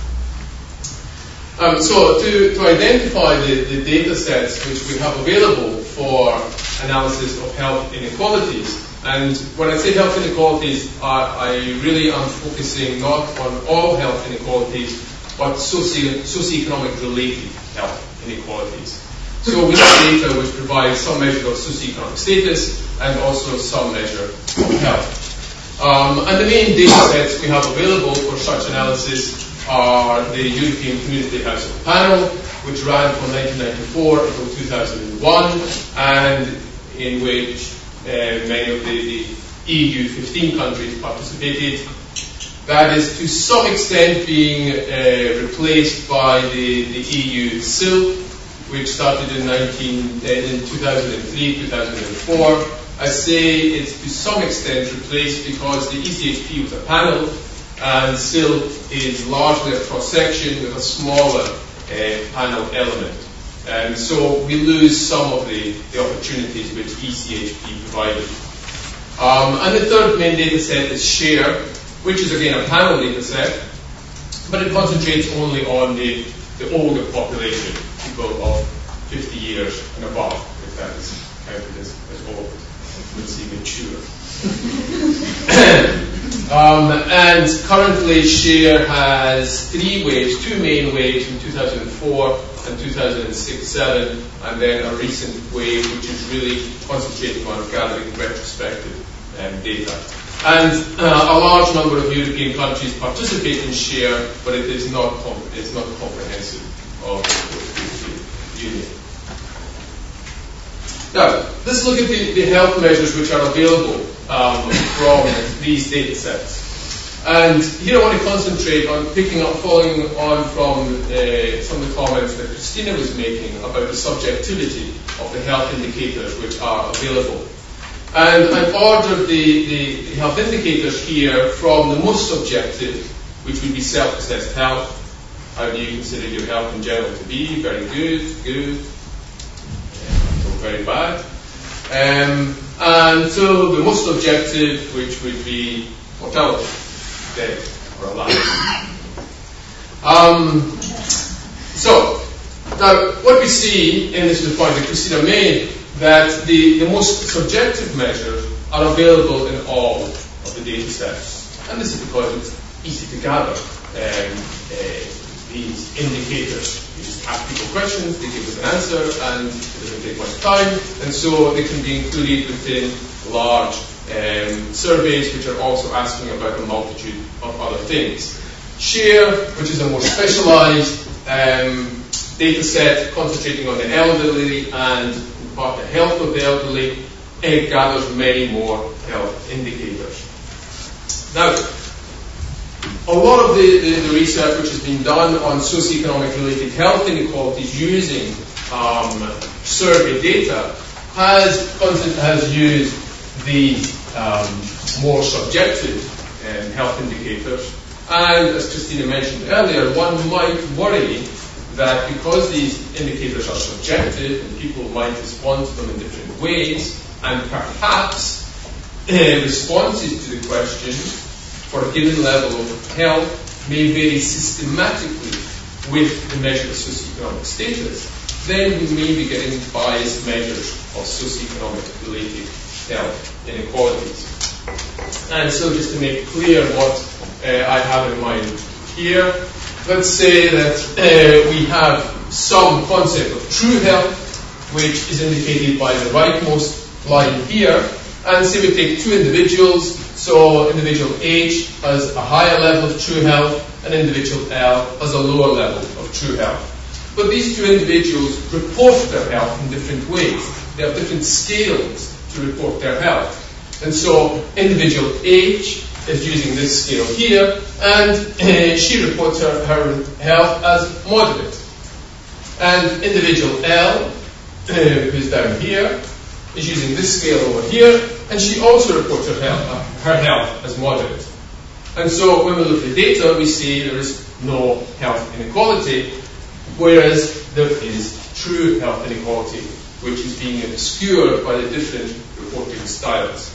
Um, so to, to identify the, the data sets which we have available for analysis of health inequalities, and when I say health inequalities, I, I really am focusing not on all health inequalities, but socio, socioeconomic related health inequalities. So we have data which provides some measure of socioeconomic status and also some measure of health. Um, and the main data sets we have available for such analysis are the European Community Health Panel, which ran from nineteen ninety-four until two thousand one, and in which Uh, many of the, the E U fifteen countries participated. That is to some extent being uh, replaced by the, the E U S I L, which started in, nineteen, uh, in two thousand three, two thousand four. I say it's to some extent replaced because the E C H P was a panel, and S I L is largely a cross-section with a smaller uh, panel element. And so we lose some of the, the opportunities which E C H P provided. Um, and the third main data set is SHARE, which is again a panel data set, but it concentrates only on the, the older population, people of fifty years and above, if that is counted as, as old. Let's see, mature. um, and currently SHARE has three waves, two main waves in two thousand four and two thousand six seven, and then a recent wave which is really concentrating on gathering retrospective um, data. And uh, a large number of European countries participate in SHARE, but it is not comp- it's not comprehensive of the European Union. Now, let's look at the, the health measures which are available um, from these data sets. And here I want to concentrate on picking up, following on from uh, some of the comments that Christina was making about the subjectivity of the health indicators which are available. And I've ordered the, the, the health indicators here from the most subjective, which would be self-assessed health. How do you consider your health in general to be? Very good, good, or very bad. Um, and so the most subjective, which would be mortality. Dead or alive. Um, so, now what we see, and this is the point that Christina made, that the, the most subjective measures are available in all of the data sets. And this is because it's easy to gather um, uh, these indicators. You just ask people questions, they give us an answer, and it doesn't take much time, and so they can be included within large um, surveys which are also asking about a multitude of other things. SHARE, which is a more specialized um, data set concentrating on the elderly and in part the health of the elderly, it gathers many more health indicators. Now, a lot of the, the, the research which has been done on socioeconomic related health inequalities using um, survey data has, has used these um, more subjective um, health indicators. And as Christina mentioned earlier, one might worry that because these indicators are subjective and people might respond to them in different ways, and perhaps uh, responses to the question for a given level of health may vary systematically with the measure of socioeconomic status, then we may be getting biased measures of socioeconomic related health inequalities. And so just to make clear what uh, I have in mind here, let's say that uh, we have some concept of true health, which is indicated by the rightmost line here, and say we take two individuals, so individual H has a higher level of true health, and individual L has a lower level of true health. But these two individuals report their health in different ways. They have different scales to report their health. And so individual H is using this scale here, and uh, she reports her, her health as moderate. And individual L, uh, who's down here, is using this scale over here, and she also reports her health, uh, her health as moderate. And so when we look at the data, we see there is no health inequality, whereas there is true health inequality, which is being obscured by the different reporting styles.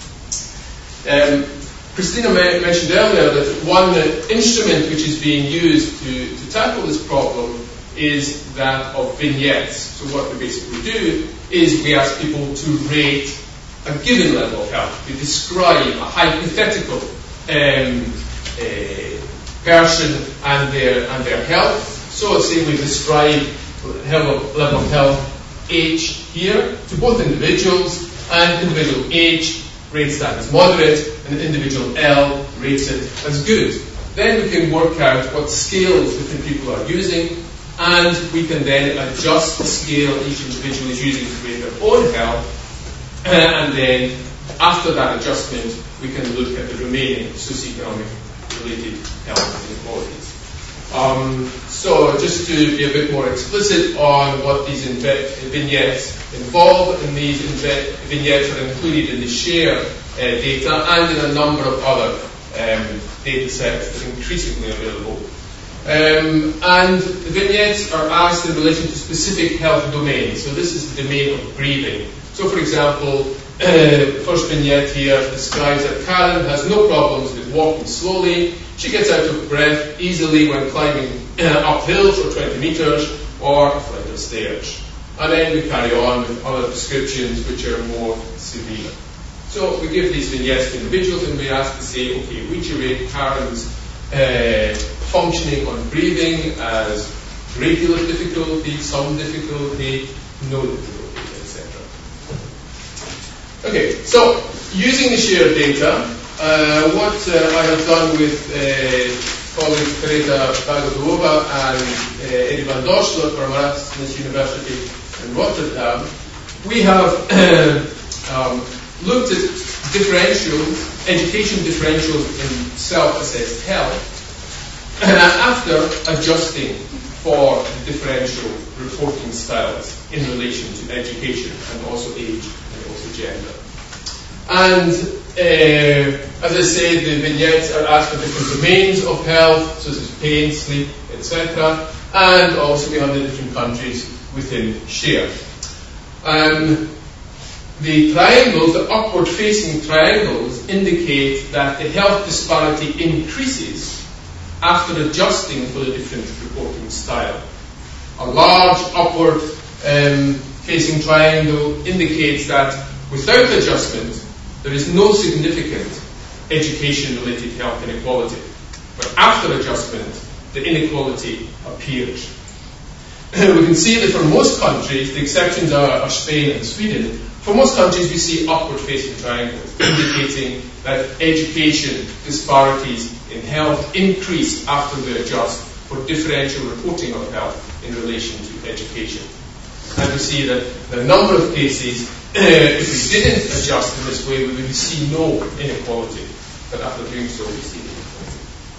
Um, Christina ma- mentioned earlier that one uh, instrument which is being used to, to tackle this problem is that of vignettes. So what we basically do is we ask people to rate a given level of health. We describe a hypothetical um, uh, person and their and their health. So say we describe level, level of health H here to both individuals, and individual H rates that as moderate, and individual L rates it as good. Then we can work out what scales different people are using, and we can then adjust the scale each individual is using to rate their own health, and then after that adjustment, we can look at the remaining socioeconomic related health inequalities. Um, so just to be a bit more explicit on what these inve- vignettes involve, and these inve- vignettes are included in the SHARE uh, data and in a number of other um, data sets that are increasingly available. Um, and the vignettes are asked in relation to specific health domains. So this is the domain of breathing. So for example, uh, the first vignette here describes that Karen has no problems with walking slowly. She gets out of breath easily when climbing uh, up hills for twenty meters or a flight of stairs. And then we carry on with other descriptions which are more severe. So we give these vignettes to individuals and we ask to say, okay, would you rate Karen's uh, functioning on breathing as great deal of difficulty, some difficulty, no difficulty, et cetera. Okay, so using the SHARE data, uh, what uh, I have done with uh, colleagues Teresa Bagodova and uh, Eddie van Dorsler from Erasmus University in Rotterdam, we have um, looked at differentials, education differentials in self-assessed health, after adjusting for differential reporting styles in relation to education and also age and also gender. And uh, as I say, the vignettes are asked for different domains of health, such as pain, sleep, et cetera. And also we have the different countries within SHARE. Um, the triangles, the upward-facing triangles, indicate that the health disparity increases after adjusting for the different reporting style. A large upward um, facing triangle indicates that without adjustment, there is no significant education-related health inequality. But after adjustment, the inequality appears. We can see that for most countries, the exceptions are, are Spain and Sweden, for most countries we see upward facing triangles, indicating that education disparities in health increase after we adjust for differential reporting of health in relation to education. And we see that in a number of cases, if we didn't adjust in this way, we would see no inequality. But after doing so, we see inequality.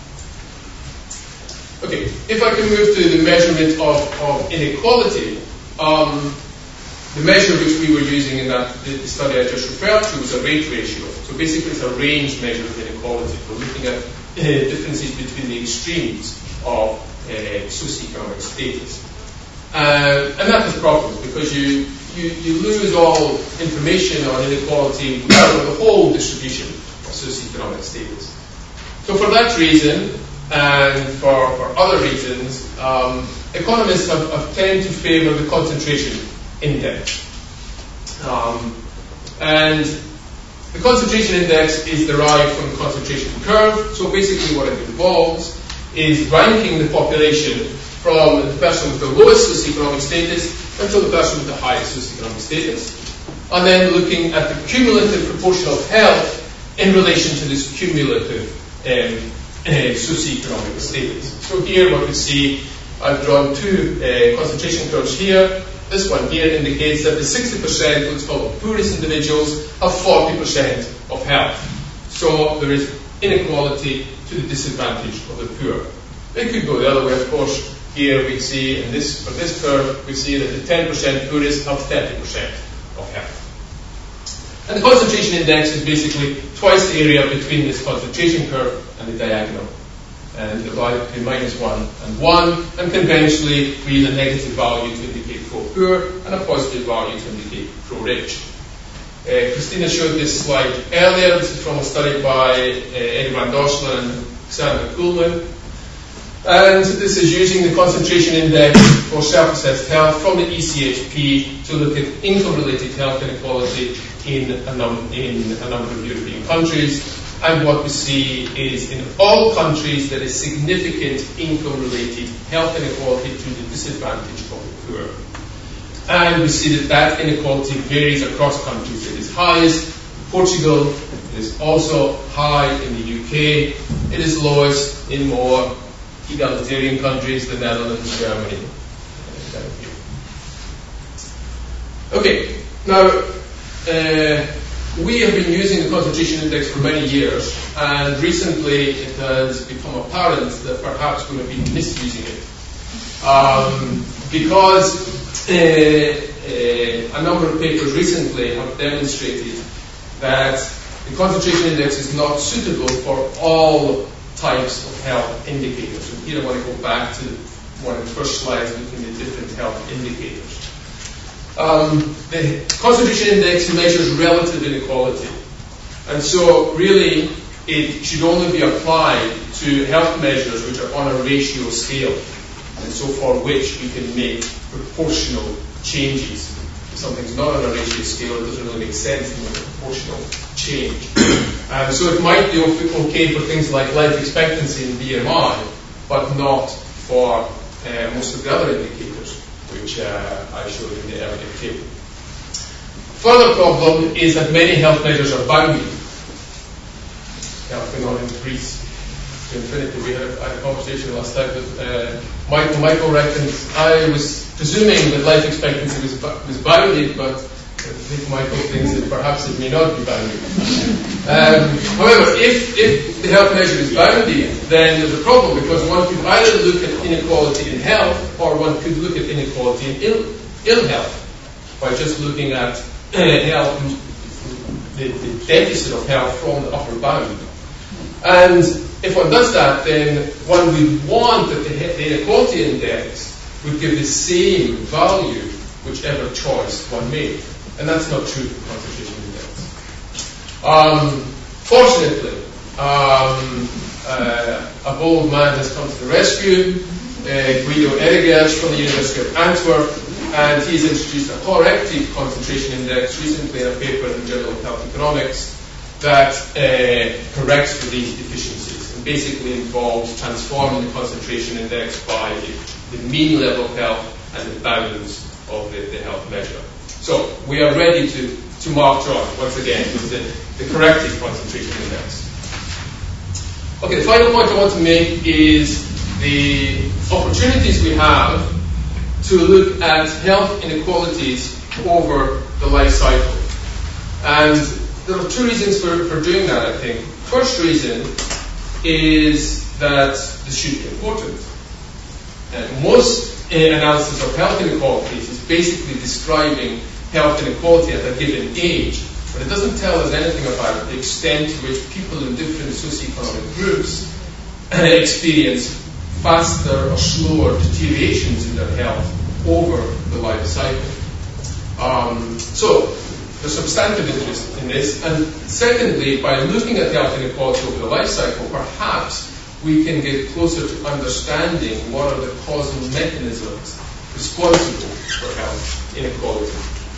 Okay, if I can move to the measurement of, of inequality, um, the measure which we were using in that the study I just referred to was a rate ratio. So basically it's a range measure of inequality. We're looking at uh, differences between the extremes of uh, socioeconomic status. Uh, and that has problems because you, you, you lose all information on inequality over the whole distribution of socioeconomic status. So for that reason, and for, for other reasons, um, economists have, have tended to favor the concentration index. Um, and the concentration index is derived from the concentration curve. So basically what it involves is ranking the population from the person with the lowest socioeconomic status until the person with the highest socioeconomic status, and then looking at the cumulative proportion of health in relation to this cumulative um, uh, socioeconomic status. So here what we see, I've drawn two uh, concentration curves here. This one here indicates that the sixty percent, let's call it poorest individuals, have forty percent of health. So there is inequality to the disadvantage of the poor. It could go the other way, of course. Here we see, in this, for this curve, we see that the ten percent poorest have thirty percent of health. And the concentration index is basically twice the area between this concentration curve and the diagonal. And divided between minus one and one, and conventionally we use a negative value to indicate pro-poor and a positive value to indicate pro-rich. Uh, Christina showed this slide earlier. This is from a study by uh, Eddie Van Dorselen and Sandra Kuhlman. And this is using the concentration index for self-assessed health from the E C H P to look at income-related health inequality in a, num- in a number of European countries. And what we see is in all countries there is significant income-related health inequality to the disadvantage of the poor. And we see that that inequality varies across countries. It is highest in Portugal, it is also high in the U K, it is lowest in more egalitarian countries, the Netherlands, Germany. Okay, now uh, we have been using the concentration index for many years, and recently it has become apparent that perhaps we have been misusing it. Um, because uh, uh, a number of papers recently have demonstrated that the concentration index is not suitable for all types of health indicators. And here I want to go back to one of the first slides looking at different health indicators. Um, the concentration index measures relative inequality. And so really it should only be applied to health measures which are on a ratio scale, and so for which we can make proportional changes. If something's not on a ratio scale, it doesn't really make sense to make a proportional change. And so it might be okay for things like life expectancy and B M I, but not for uh, most of the other indicators, which uh, I showed in the earlier table. Further problem is that many health measures are bounded. Health going on in Greece to infinity. We had, I had a conversation last time with uh, Michael. Michael reckons I was presuming that life expectancy was, was bounded, but I think Michael thinks that perhaps it may not be bounded. Um, however, if, if the health measure is bounded, then there's a problem, because one could either look at inequality in health, or one could look at inequality in ill, ill health by just looking at health, the, the deficit of health from the upper bound. And if one does that, then one would want that the, the inequality index would give the same value whichever choice one made. And that's not true for the concentration index. Um, fortunately, um, uh, a bold man has come to the rescue, uh, Guido Erigers from the University of Antwerp, and he's introduced a corrective concentration index recently in a paper in the Journal of Health Economics that uh, corrects for these deficiencies. And basically involves transforming the concentration index by the mean level of health and the bounds of the, the health measure. So we are ready to, to march on, once again, with the, the corrected concentration index. Okay, the final point I want to make is the opportunities we have to look at health inequalities over the life cycle. And there are two reasons for, for doing that, I think. First reason is that this should be important. And most uh, analysis of health inequalities is basically describing health inequality at a given age, but it doesn't tell us anything about the extent to which people in different socioeconomic groups experience faster or slower deteriorations in their health over the life cycle. Um, so, there's substantive interest in this. And secondly, by looking at health inequality over the life cycle, perhaps we can get closer to understanding what are the causal mechanisms responsible for health inequality.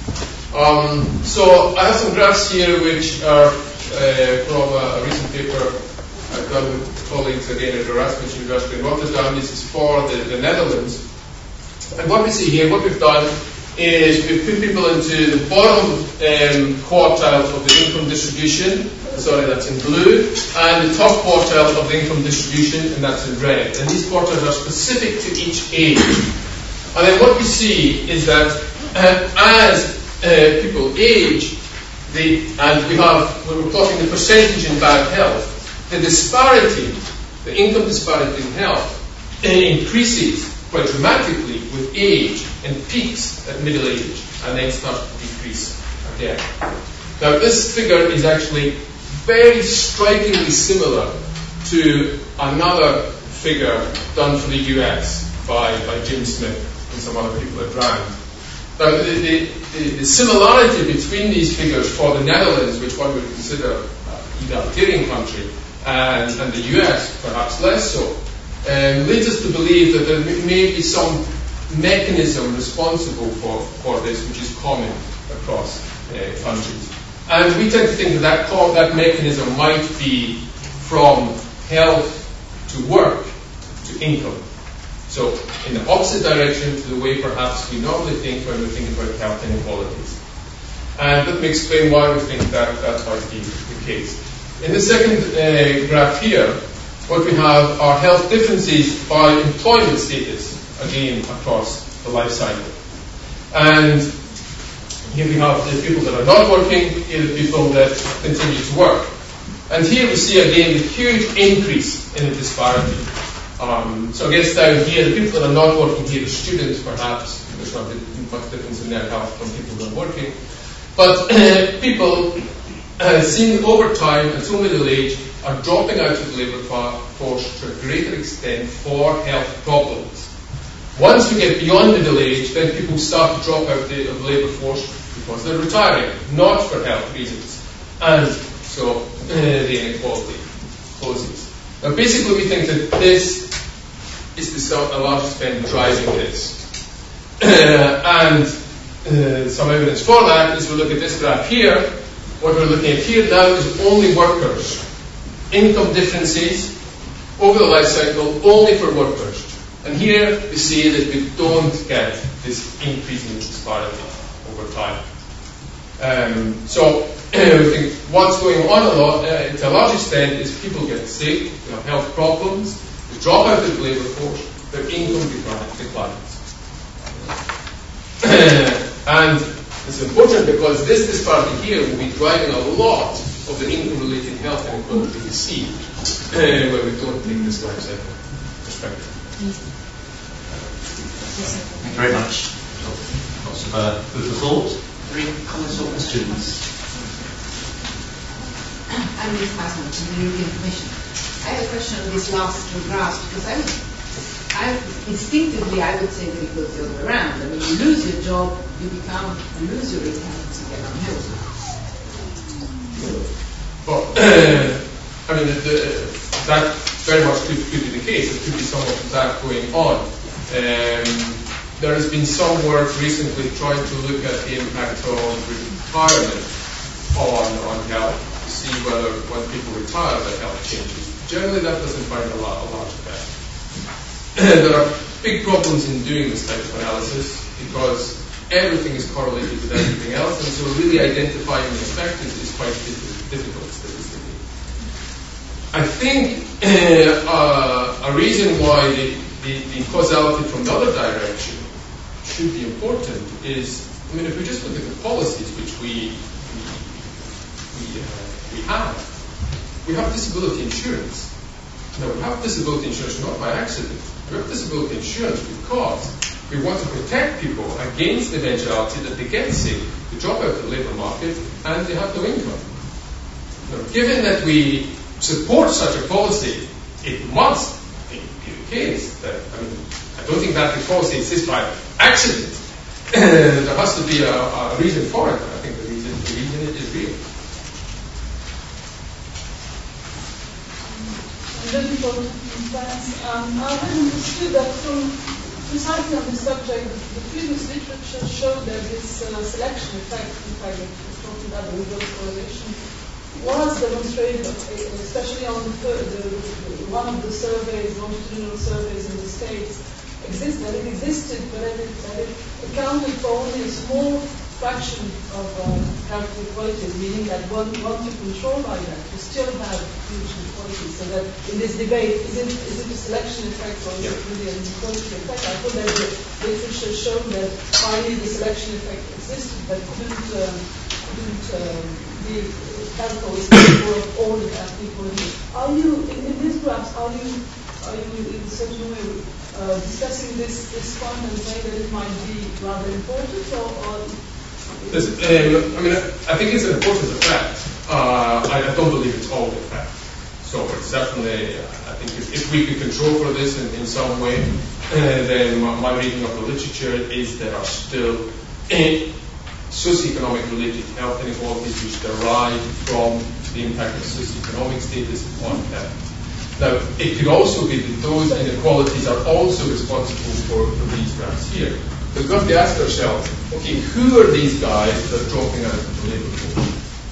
Um, so I have some graphs here which are uh, from a, a recent paper I've done with colleagues again at Erasmus University in Rotterdam. This is for the, the Netherlands. And what we see here, what we've done is we've put people into the bottom um, quartile of the income distribution, sorry, that's in blue, and the top quartile of the income distribution, and that's in red. And these quartiles are specific to each age. And then what we see is that uh, as uh, people age, the, and we have, when we're plotting the percentage in bad health, the disparity, the income disparity in health, uh, increases quite dramatically with age and peaks at middle age and then starts to decrease again. Now this figure is actually very strikingly similar to another figure done for the U S by, by Jim Smith and some other people at Rand. Now the, the, the, the similarity between these figures for the Netherlands, which one would consider an egalitarian country, and, and the U S perhaps less so, Um, leads us to believe that there may be some mechanism responsible for, for this, which is common across uh, countries. And we tend to think that that, co- that mechanism might be from health to work to income. So in the opposite direction to the way perhaps we normally think when we think about health inequalities. And let me explain why we think that that might be the case. In the second uh, graph here, what we have are health differences by employment status, again, across the life cycle. And here we have the people that are not working, here the people that continue to work. And here we see again the huge increase in the disparity. Um, so I guess down here, the people that are not working here, the students perhaps, there's not much difference in their health from people that are working. But uh, people uh, seen over time until middle age are dropping out of the labour force to a greater extent for health problems. Once we get beyond middle age, then people start to drop out the, of the labour force because they're retiring, not for health reasons. And so uh, the inequality closes. Now basically we think that this is the a large extent driving this. Uh, and uh, some evidence for that is we look at this graph here. What we're looking at here now is only workers. Income differences over the life cycle only for workers. And here we see that we don't get this increasing disparity over time. Um, so we think what's going on a lot, uh, to a large extent is people get sick, they have health problems, they drop out of the labour force, their income declines. And it's important because this disparity here will be driving a lot of the income-related health inequality we see uh, where we don't take this life cycle perspective. Thank you very much. Lots of uh, food for thought. Any comments or questions? I'm Liz Hasman from the European Commission. I have a question on this last graph because I would, I instinctively I would say that it goes the other way around. I mean, you lose your job, you become, you lose your income, you get unhealthy. Well, uh, I mean, the, the, that very much could, could be the case. There could be some of that going on. Um, there has been some work recently trying to look at the impact of retirement on, on health, to see whether when people retire, that health changes. generally that doesn't find a, lot, a large effect. There are big problems in doing this type of analysis because everything is correlated with everything else, and so really identifying the effect is, is quite difficult statistically. I think uh, uh, a reason why the, the, the causality from the other direction should be important is, I mean, if we just look at the policies which we we, we, uh, we have, we have disability insurance. Now, we have disability insurance not by accident. We have disability insurance because we want to protect people against the eventuality that they get sick, they drop out of the labour market, and they have no income. Now, given that we support such a policy, it must be the case that, I mean, I don't think that the policy exists by accident. There has to be a, a reason for it. I think the reason, the reason it is real. Very important thanks. Um, I had understood that from precisely on this subject, the previous literature showed that this uh, selection effect, in fact, that was talking about the reverse correlation, was demonstrated, especially on the, third, the, the one of the surveys, longitudinal surveys in the States, exist, that it existed, but that it, that it accounted for only a small fraction of uh, health inequalities, meaning that one, once you control like that, you still have huge inequalities. So that in this debate, is it, is it a selection effect or is it really an inequality effect? I thought that the literature showed that finally the selection effect existed, but couldn't, um, couldn't um, be helpful for all the people. Are you, in, in these graphs, are you, are you in a certain way uh, discussing this, this point and saying that it might be rather important, or, or This, um, I mean, I think it's an important effect. Uh, I, I don't believe it's all the effect. So it's definitely, I think if, if we could control for this in, in some way, uh, then my, my reading of the literature is there are still uh, socioeconomic related health inequalities which derive from the impact of socioeconomic status on health. Now, it could also be that those inequalities are also responsible for, for these graphs here. We've got to ask ourselves, okay, who are these guys that are dropping out of the labour force?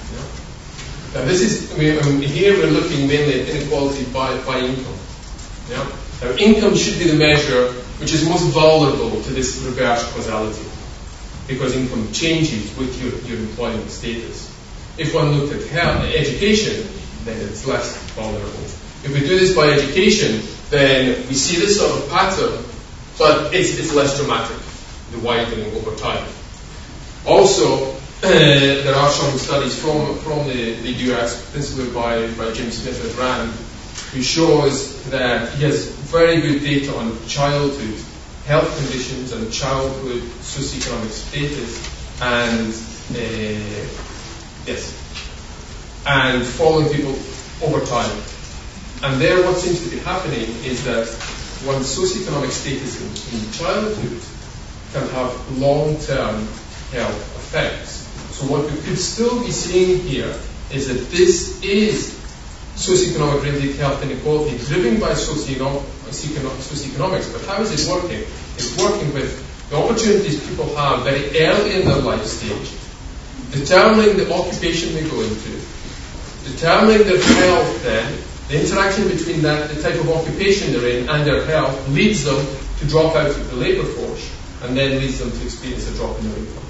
Yeah? Now, this is, I mean, I mean, here we're looking mainly at inequality by, by income. Yeah? Now, income should be the measure which is most vulnerable to this reverse causality, because income changes with your, your employment status. If one looked at health, education, then it's less vulnerable. If we do this by education, then we see this sort of pattern, but it's, it's less dramatic, the widening over time. Also, uh, there are some studies from, from the, the U S, principally by, by Jim Smith at Rand, who shows that he has very good data on childhood health conditions and childhood socioeconomic status and uh, yes, and following people over time. And there what seems to be happening is that one's socioeconomic status in, in childhood can have long-term health effects. So what we could still be seeing here is that this is socioeconomic related health inequality driven by socioeconomics, but how is it working? It's working with the opportunities people have very early in their life stage, determining the occupation they go into, determining their health then. The interaction between that, the type of occupation they're in and their health leads them to drop out of the labour force and then leads them to experience a drop in their income.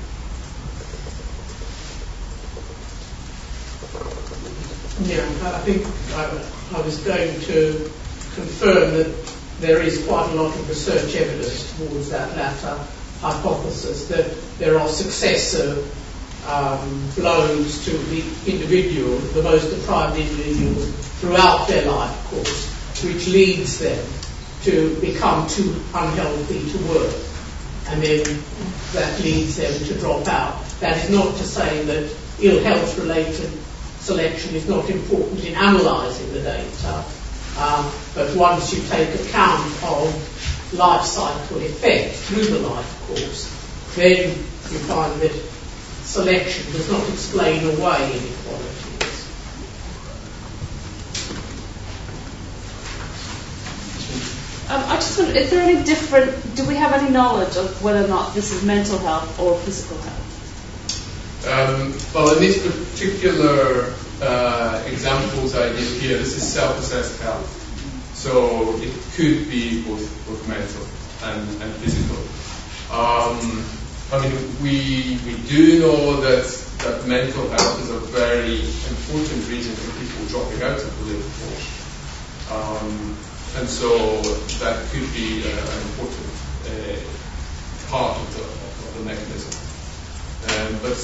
Yeah, I think I, I was going to confirm that there is quite a lot of research evidence towards that latter hypothesis, that there are successive um, blows to the individual, the most deprived individuals, throughout their life course, which leads them to become too unhealthy to work, and then that leads them to drop out. That is not to say that ill health related selection is not important in analysing the data, um, but once you take account of life cycle effect through the life course, then you find that selection does not explain away inequalities. Um, I just wonder, is there any different, do we have any knowledge of whether or not this is mental health or physical health? Um, well, in this particular uh, examples I give here, this is self-assessed health. So it could be both, both mental and, and physical. Um, I mean, we we do know that that mental health is a very important reason for people dropping out of the labour force, um, and so that could be uh, an important uh, part of the, of the mechanism. Um, but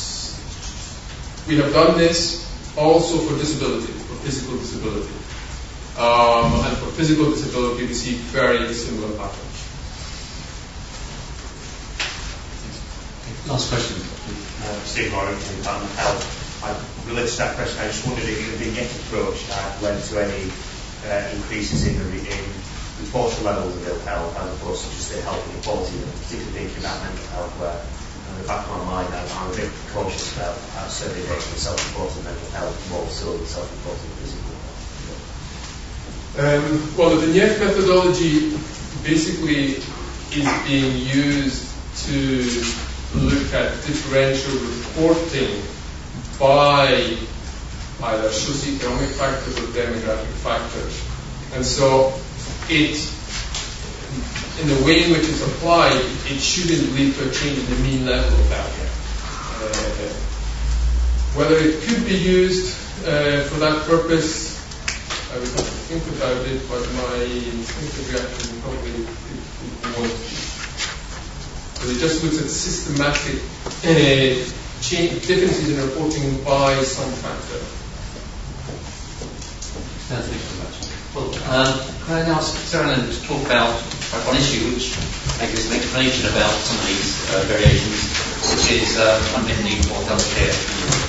we have done this also for disability, for physical disability, um, and for physical disability we see very similar patterns. Last question, uh, Steve Warren from the Department of Health. I related to that question. I just wondered if the vignette approach had led to any uh, increases in the re- in proportional levels of ill health, as opposed to just the health inequality, and particularly thinking about mental health, where uh, the back of my mind I'm, I'm a bit cautious about uh, survey data for self-reported mental health more so than self-reported physical health. Um, well, the vignette methodology basically is being used to look at differential reporting by either socioeconomic factors or demographic factors. And so it, in the way in which it's applied, it shouldn't lead to a change in the mean level of value. Uh, whether it could be used uh, for that purpose, I would have to think about it, but my instinctive reaction probably it won't. It just looks at systematic uh, change, differences in reporting by some factor. Thank you very much. Well, um, can I now ask Sarah Ellen to talk about one issue which maybe is an explanation about some of these uh, variations, which is uh, unmet need for healthcare.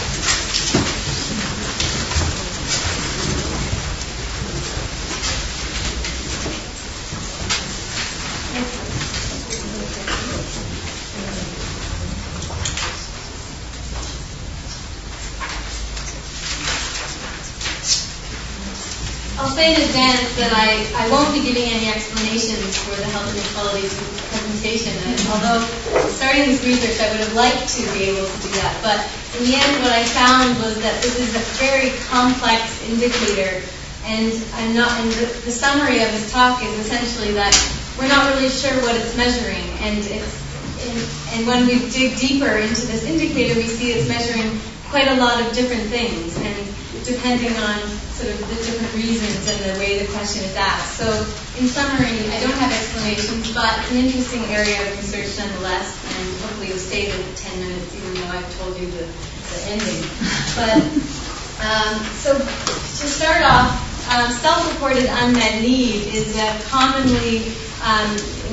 I'll say in advance that I, I won't be giving any explanations for the health inequalities presentation. And although starting this research, I would have liked to be able to do that. But in the end, what I found was that this is a very complex indicator. And I'm not. And the, the summary of his talk is essentially that we're not really sure what it's measuring. And it's and, and when we dig deeper into this indicator, we see it's measuring quite a lot of different things. And depending on sort of the different reasons and the way the question is asked. So in summary, I don't have explanations, but it's an interesting area of research nonetheless, and hopefully you'll stay the ten minutes, even though I've told you the, the ending. But um, so to start off, um, self-reported unmet need is a commonly um,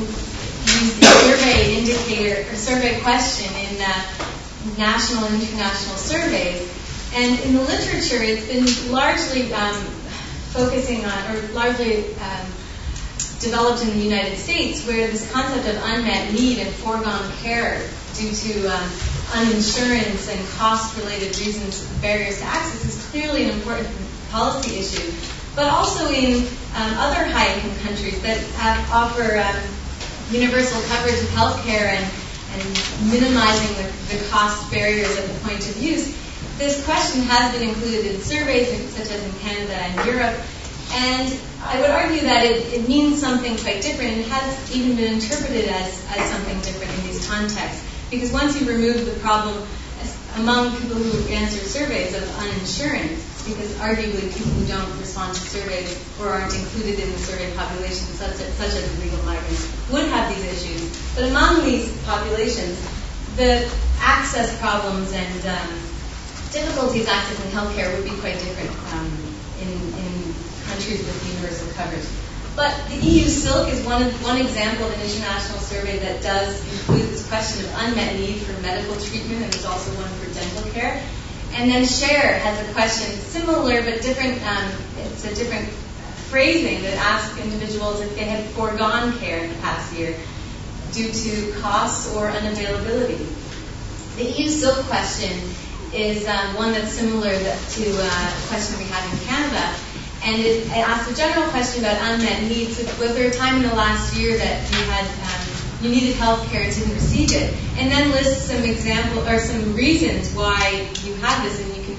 used survey indicator or survey question in uh, national and international surveys. And in the literature, it's been largely um, focusing on, or largely um, developed in the United States, where this concept of unmet need and foregone care due to um, uninsurance and cost-related reasons, barriers to access, is clearly an important policy issue. But also in um, other high-income countries that have, offer um, universal coverage of health care and, and minimizing the, the cost barriers at the point of use, this question has been included in surveys such as in Canada and Europe, and I would argue that it, it means something quite different. It has even been interpreted as, as something different in these contexts, because once you remove the problem among people who answer surveys of uninsurance, because arguably people who don't respond to surveys or aren't included in the survey population, such as, such as legal migrants, would have these issues. But among these populations, the access problems and um, difficulties accessing healthcare would be quite different um, in, in countries with universal coverage. But the E U SILC is one, one example of an international survey that does include this question of unmet need for medical treatment, and there's also one for dental care. And then SHARE has a question similar but different. Um, it's a different phrasing that asks individuals if they had foregone care in the past year due to costs or unavailability. The E U SILC question is um, one that's similar to uh, a question we had in Canada. And it, it asks a general question about unmet needs. Was there a time in the last year that you had um, you needed health care and didn't receive it? And then lists some example or some reasons why you had this, and you can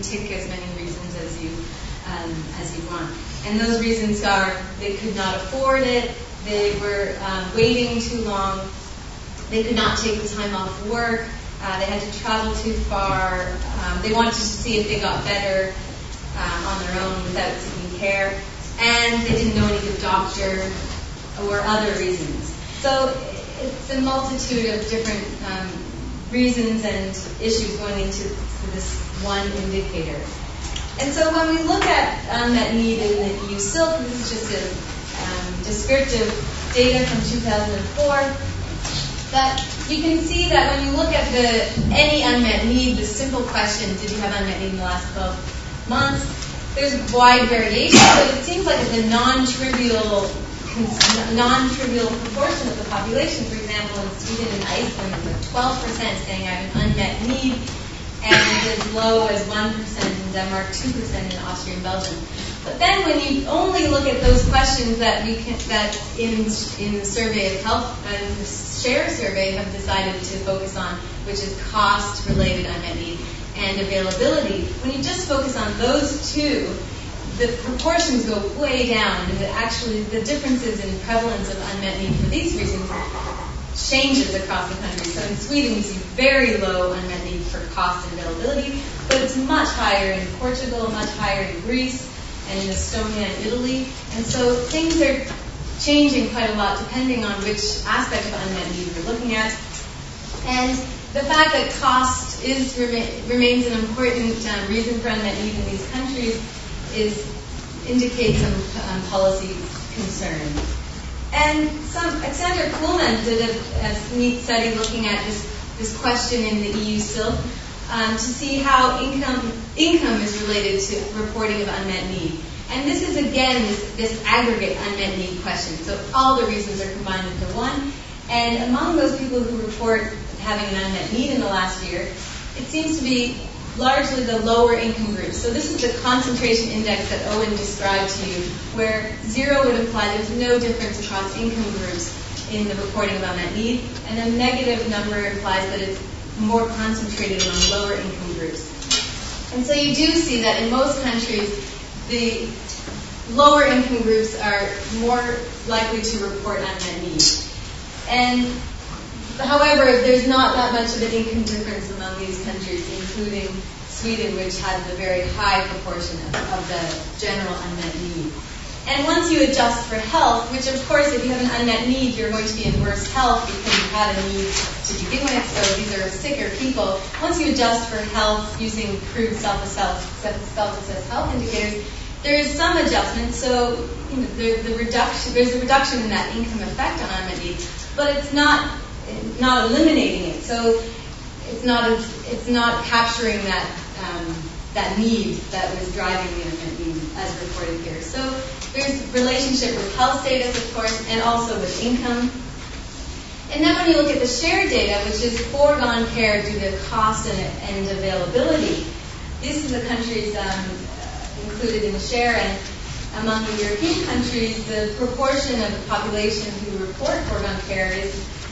tick as many reasons as you um, as you want. And those reasons are they could not afford it, they were um, waiting too long, they could not take the time off work, uh, they had to travel too far, um, they wanted to see if they got better um, on their own without seeking care, and they didn't know any good doctor or other reasons. So it's a multitude of different um, reasons and issues going into this one indicator. And so when we look at unmet need in the E U SILC, this is just a um, descriptive data from two thousand four, that you can see that when you look at the any unmet need, the simple question, did you have unmet need in the last twelve months, there's a wide variation, but it seems like it's a non-trivial non-trivial proportion of the population. For example, in Sweden and Iceland, it's like twelve percent saying I have an unmet need, and as low as one percent in Denmark, two percent in Austria and Belgium. But then when you only look at those questions that we can, that in in the survey of health and the SHARE survey have decided to focus on, which is cost-related unmet need and availability, when you just focus on those two, the proportions go way down, and the, actually the differences in prevalence of unmet need for these reasons changes across the country. So in Sweden, we see very low unmet need for cost and availability, but it's much higher in Portugal, much higher in Greece, and in Estonia and Italy. And so things are changing quite a lot depending on which aspect of unmet need we're looking at. And the fact that cost is rema- remains an important um, reason for unmet need in these countries is indicates some um, policy concern. And some Alexander Kuhlmann did a, a neat study looking at this, this question in the E U SILC um, to see how income income is related to reporting of unmet need. And this is again this, this aggregate unmet need question. So all the reasons are combined into one. And among those people who report having an unmet need in the last year, it seems to be largely the lower income groups. So this is the concentration index that Owen described to you, where zero would imply there's no difference across income groups in the reporting of unmet need, and a negative number implies that it's more concentrated among lower income groups. And so you do see that in most countries, the lower income groups are more likely to report unmet need. And however, there's not that much of an income difference among these countries, including Sweden, which has a very high proportion of, of the general unmet need. And once you adjust for health, which of course if you have an unmet need, you're going to be in worse health because you had a need to begin with, so these are sicker people. Once you adjust for health using crude self-assessed health indicators, there is some adjustment, so you know, the, the reduction, there's a reduction in that income effect on unmet need, but it's not not eliminating it. So it's not a, it's not capturing that um, that need that was driving the unmet need as reported here. So there's relationship with health status, of course, and also with income. And then when you look at the SHARE data, which is foregone care due to cost and, and availability, these are the countries um, included in the SHARE, and among the European countries, the proportion of the population who report foregone care is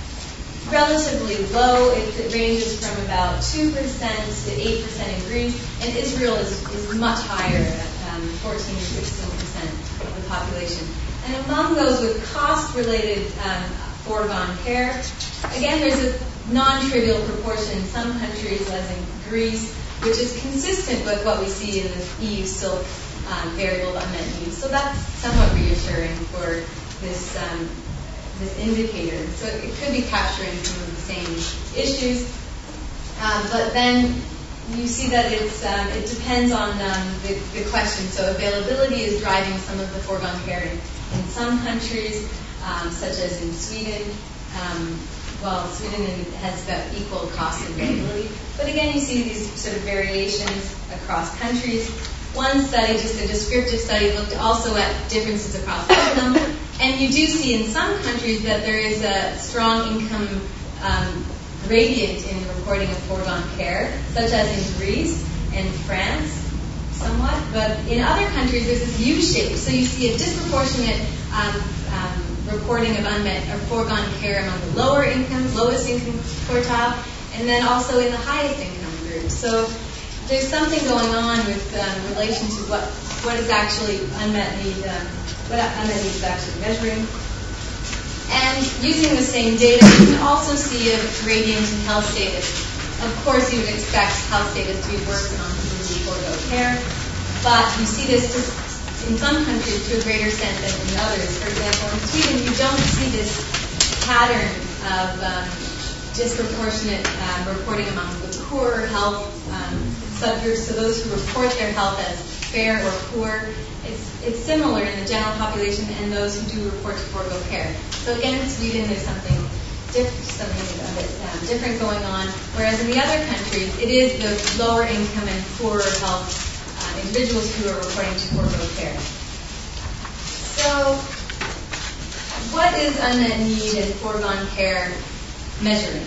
relatively low. It, it ranges from about two percent to eight percent in Greece, and Israel is, is much higher at um, fourteen or sixteen percent of the population. And among those with cost-related um, foregone care, again, there's a non-trivial proportion in some countries, as in Greece, which is consistent with what we see in the E U SILC um, variable of unmet needs. So that's somewhat reassuring for this um, this indicator. So it could be capturing some of the same issues, um, but then you see that it's um, it depends on um, the, the question. So availability is driving some of the foregone care in, in some countries, um, such as in Sweden. Um, well, Sweden has got equal cost and availability, but again, you see these sort of variations across countries. One study, just a descriptive study, looked also at differences across income, and you do see in some countries that there is a strong income um, gradient in reporting of foregone care, such as in Greece and France, somewhat, but in other countries there's this U-shape, so you see a disproportionate um, um, reporting of unmet or foregone care among the lower income, lowest income quartile, and then also in the highest income group. So there's something going on with um, relation to what what is actually unmet need, um, what unmet need is actually measuring. And using the same data, you can also see a gradient in health status. Of course, you would expect health status to be worse on people who forego care, but you see this in some countries to a greater extent than in others. For example, in Sweden, you don't see this pattern of um, disproportionate um, reporting among the poorer health um, subgroups, so those who report their health as fair or poor. It's, it's similar in the general population and those who do report to forego care. So again, in Sweden, there's something, diff- something a bit um, different going on, whereas in the other countries, it is the lower income and poorer health uh, individuals who are reporting to forego care. So, what is unmet need and foregone care measuring?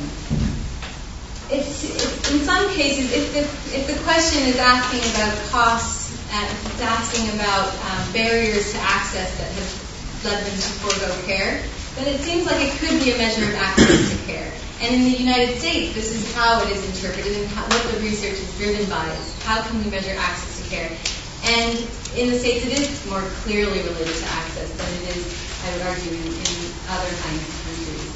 It's, it's in some cases, if the if the question is asking about costs, and if it's asking about um, barriers to access that have led them to forego care, then it seems like it could be a measure of access to care. And in the United States, this is how it is interpreted and how, what the research is driven by is how can we measure access to care. And in the States, it is more clearly related to access than it is, I would argue, in, in other kinds of countries.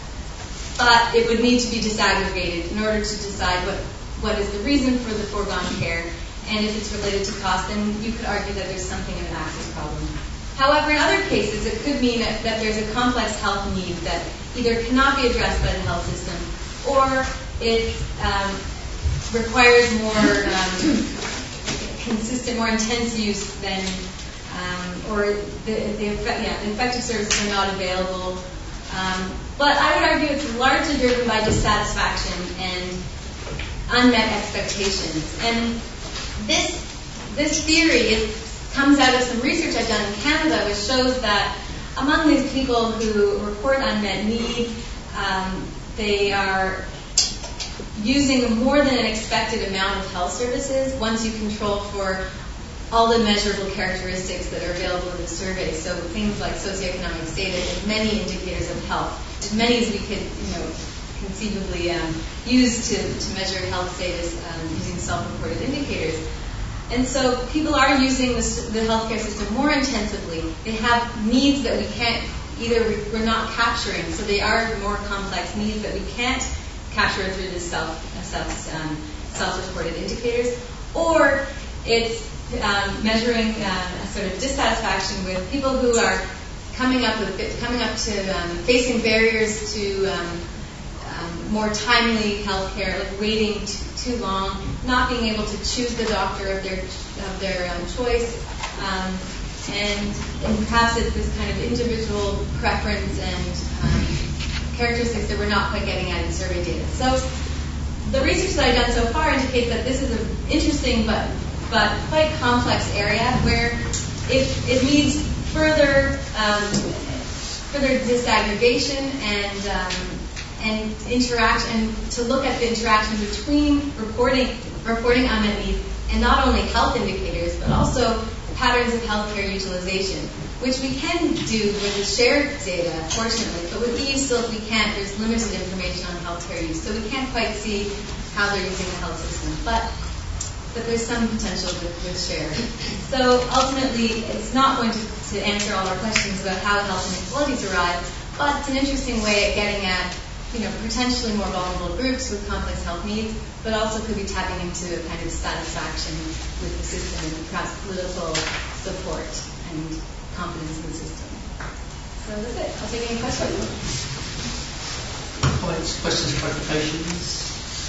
But it would need to be disaggregated in order to decide what, what is the reason for the foregone care. And if it's related to cost, then you could argue that there's something of an access problem. However, in other cases, it could mean that, that there's a complex health need that either cannot be addressed by the health system, or it um, requires more um, consistent, more intense use than, um, or the, the, yeah, the effective services are not available. Um, but I would argue it's largely driven by dissatisfaction and unmet expectations. And this this theory it comes out of some research I've done in Canada, which shows that among these people who report unmet need, um, they are using more than an expected amount of health services once you control for all the measurable characteristics that are available in the survey. So things like socioeconomic status and many indicators of health, as many as we could, you know, conceivably um, use to, to measure health status um, using self-reported indicators. And so people are using the, the healthcare system more intensively. They have needs that we can't, either we, we're not capturing, so they are more complex needs that we can't capture through the self, self, um, self-reported indicators, or it's um, measuring um, a sort of dissatisfaction with people who are coming up with coming up to um, facing barriers to um, um, more timely health care, like waiting t- too long, not being able to choose the doctor of their of their um, choice, um, and, and perhaps it's this kind of individual preference and um, characteristics that we're not quite getting at in survey data. So the research that I've done so far indicates that this is an interesting but but quite complex area where it it needs further um, further disaggregation and um, and interaction, to look at the interaction between reporting reporting unmet need and not only health indicators but also patterns of healthcare utilization, which we can do with the shared data, fortunately, but with E U still, if we can't, there's limited information on healthcare use, so we can't quite see how they're using the health system, but but there's some potential with, with share. So ultimately, it's not going to, to answer all our questions about how health inequalities arise, but it's an interesting way at getting at, you know, potentially more vulnerable groups with complex health needs, but also could be tapping into a kind of satisfaction with the system and perhaps political support and confidence in the system. So that's it. I'll take any questions. Points, questions, clarifications?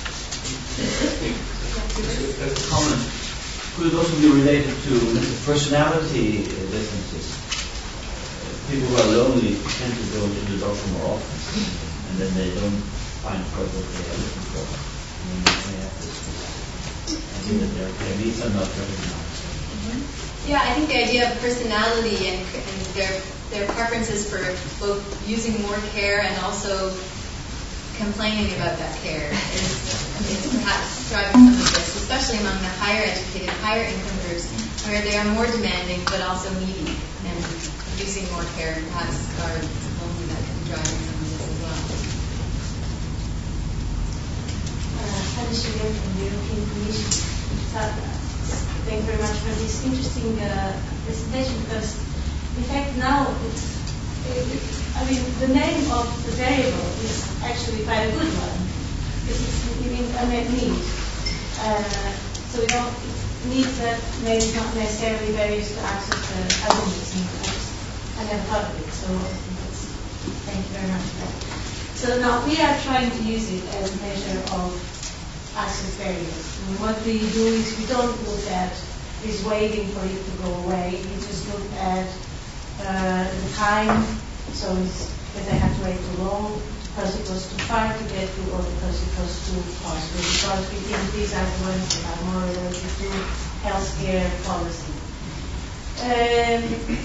A comment could also be related to personality differences. People who are lonely tend to go to the doctor more often, and then they don't find what they are looking for. And then they have this. I think that their, their needs are not recognized. Mm-hmm. Yeah, I think the idea of personality and, and their their preferences for both using more care and also complaining about that care is, is perhaps driving some of this, especially among the higher educated, higher income groups, where they are more demanding but also needy, and using more care perhaps are only that can be driving some of this as well. Uh, Alicia Young from the European Commission. So, thank you very much for this interesting uh, presentation, because in fact now it's, it, I mean, the name of the variable is actually quite a good one, because it's giving unmet need. Uh, so we don't, needs that maybe not necessarily varies to access to avenues, and I never thought of it, so that's, thank you very much for that. So now we are trying to use it as a measure of access barriers. And what we do is we don't look at is waiting for it to go away. We just look at uh, the time. So it's that they have to wait too long because it was too far to get to, or because it was too costly. Because we think these are the ones that are more related to healthcare policy. Um,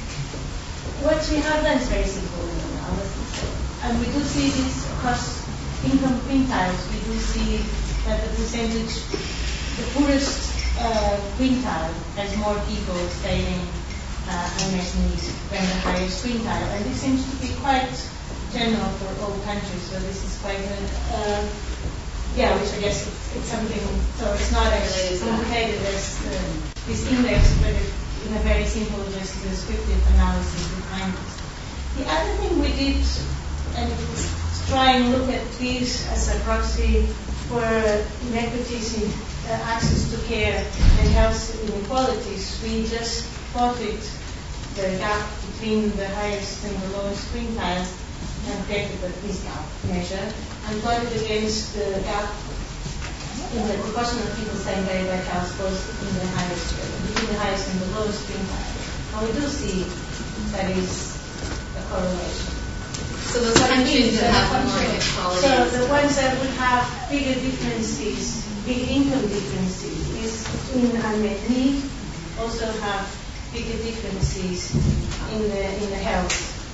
what we have done is very simple analysis, and we do see this across income quintiles. We do see that the percentage, the poorest uh, quintile has more people staying uh, unmet need than the highest quintile, and this seems to be quite general for all countries. So this is quite a, uh, yeah, which I guess it's, it's something. So it's not as complicated as uh, this index, but it, in a very simple, just descriptive analysis behind it. The other thing we did, and try and look at these as a proxy for inequities in uh, access to care and health inequalities. We just plotted the gap between the highest and the lowest quintiles and created this gap measure and plotted against the gap in the proportion of people staying very bad health both in the highest, between the highest and the lowest quintile. And we do see that is a correlation. So those countries that have more inequality. So the ones that would have bigger differences, big income differences, is in unmet need, also have bigger differences in the in the health.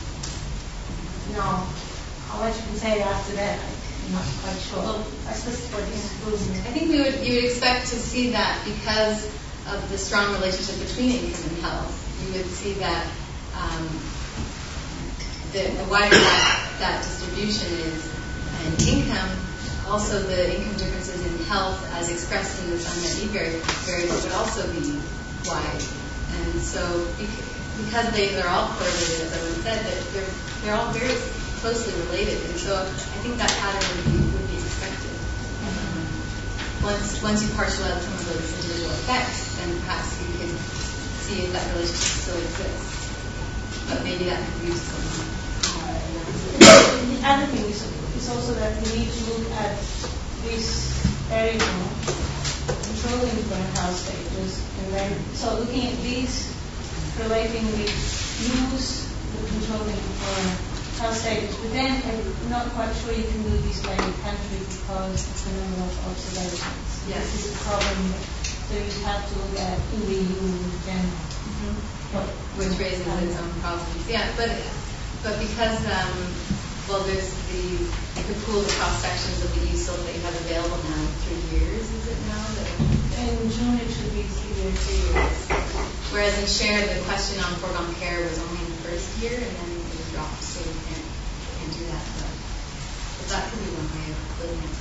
Now, how much you can say after that, I'm not quite sure. Well, I suppose for this improvement. I think we would you would expect to see that because of the strong relationship between income and health. You would see that. Um, The, the wider that, that distribution is in income, also the income differences in health as expressed in this unmet need variable would also be wide. And so because they, they're all correlated, as everyone said, that they're, they're all very closely related. And so I think that pattern would be, would be expected. Um, once, once you partial out some of those individual effects, then perhaps you can see if that relationship still exists. But maybe that could be useful. The other thing is, is also that we need to look at this variable controlling for health status, and then so looking at these relating with use the controlling for health status, but then I'm not quite sure you can do this by country because of the number of observations. Yes. This is a problem. So you have to look at in the E U in general. Mm-hmm. Which raises its own problems. Yeah, but. But because, um, well, there's the, the pool of cross sections of the use that you have available now, three years, is it now? That in June it should be three years. Three years. Whereas in SHARE, the question on foregone care was only in the first year, and then it was dropped, so you can't, can't do that. But, but that could be one way of looking at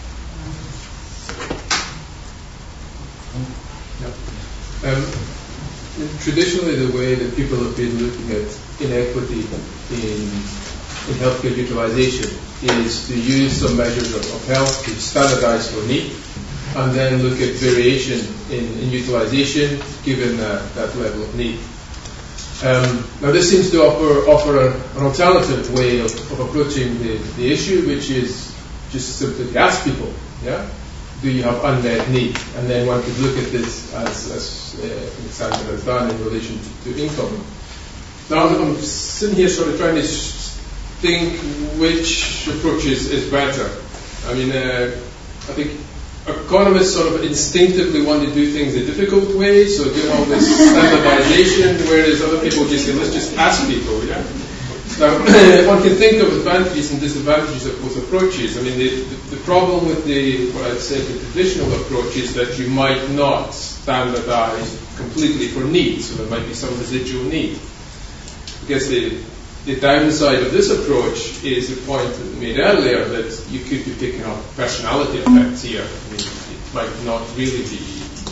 it. Um, traditionally, the way that people have been looking at inequity in, in healthcare utilization is to use some measures of, of health to standardize for need and then look at variation in, in utilization given uh, that level of need. Um, now this seems to offer, offer a, an alternative way of, of approaching the, the issue, which is just simply to ask people, yeah, do you have unmet need? And then one could look at this as, as uh, Sandra has done in relation to, to income. Now I'm sitting here sort of trying to think which approach is, is better. I mean, uh, I think economists sort of instinctively want to do things a difficult way, so do all this standardization, whereas other people just say, let's just ask people, yeah? Now, one can think of advantages and disadvantages of both approaches. I mean, the, the, the problem with the, what I'd say, the traditional approach is that you might not standardize completely for need, so there might be some residual need. I guess the, the downside of this approach is the point made earlier that you could be picking up personality effects here. I mean, it might not really be, be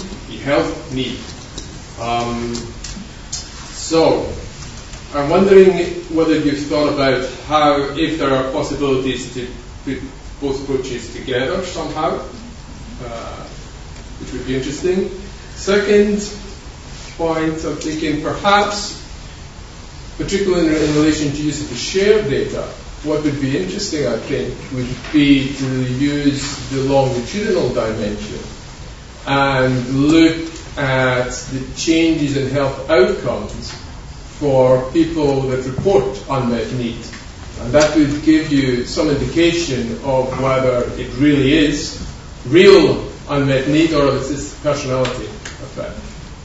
health need. Um, so, I'm wondering whether you've thought about how, if there are possibilities to put both approaches together somehow, uh, which would be interesting. Second point, I'm thinking perhaps, particularly in, in relation to use of the shared data, what would be interesting, I think, would be to use the longitudinal dimension and look at the changes in health outcomes for people that report unmet need. And that would give you some indication of whether it really is real unmet need or if it's personality effect.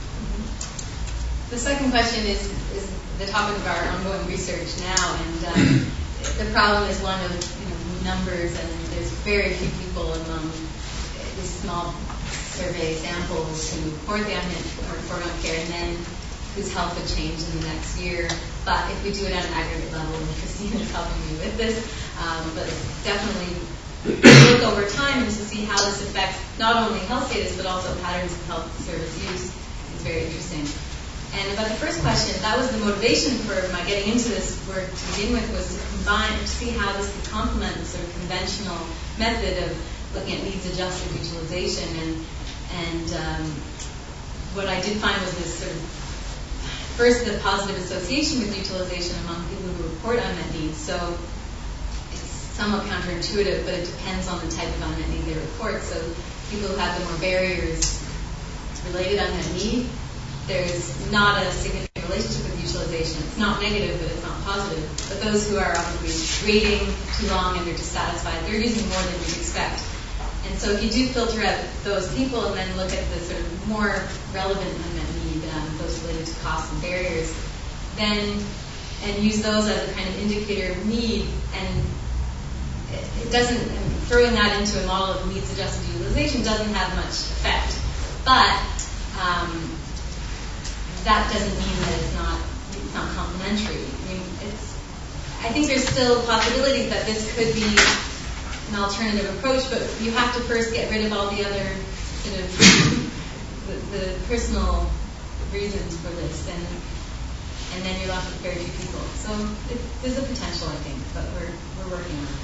The second question is, is the topic of our ongoing research now, and um, the problem is one of you know, numbers, and there's very few people among these small survey samples who report the unmet or report on care, and then whose health would change in the next year. But if we do it at an aggregate level, and Christine is helping me with this, um, but definitely look over time and to see how this affects not only health status but also patterns of health service use is very interesting. And about the first question, that was the motivation for my getting into this work to begin with, was to combine, to see how this could complement the sort of conventional method of looking at needs-adjusted utilization. And, and um, what I did find was this sort of, first, the positive association with utilization among people who report unmet needs. So it's somewhat counterintuitive, but it depends on the type of unmet need they report. So people who have the more barriers related unmet need, there's not a significant relationship with utilization. It's not negative, but it's not positive. But those who are obviously waiting too long and they're dissatisfied, they're using more than you'd expect. And so if you do filter out those people and then look at the sort of more relevant unmet need, um, those related to costs and barriers, then and use those as a kind of indicator of need, and it, it doesn't, throwing that into a model of needs-adjusted utilization doesn't have much effect. But um, that doesn't mean that it's not it's not complementary. I mean, it's. I think there's still possibilities that this could be an alternative approach, but you have to first get rid of all the other sort of the, the personal reasons for this, and and then you're left with very few people. So it, there's a potential, I think, but we're we're working on it.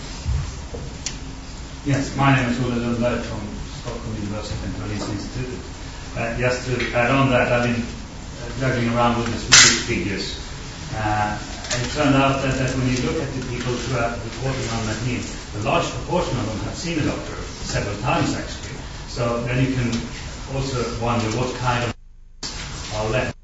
Yes, my name is Ola Lundberg from Stockholm University and Karolinska Institute. Uh, just to add on that, I've been juggling around with these figures. Uh, and it turned out that, that when you look at the people who are reporting unmet need, a large proportion of them have seen a doctor several times actually. So then you can also wonder what kind of are left.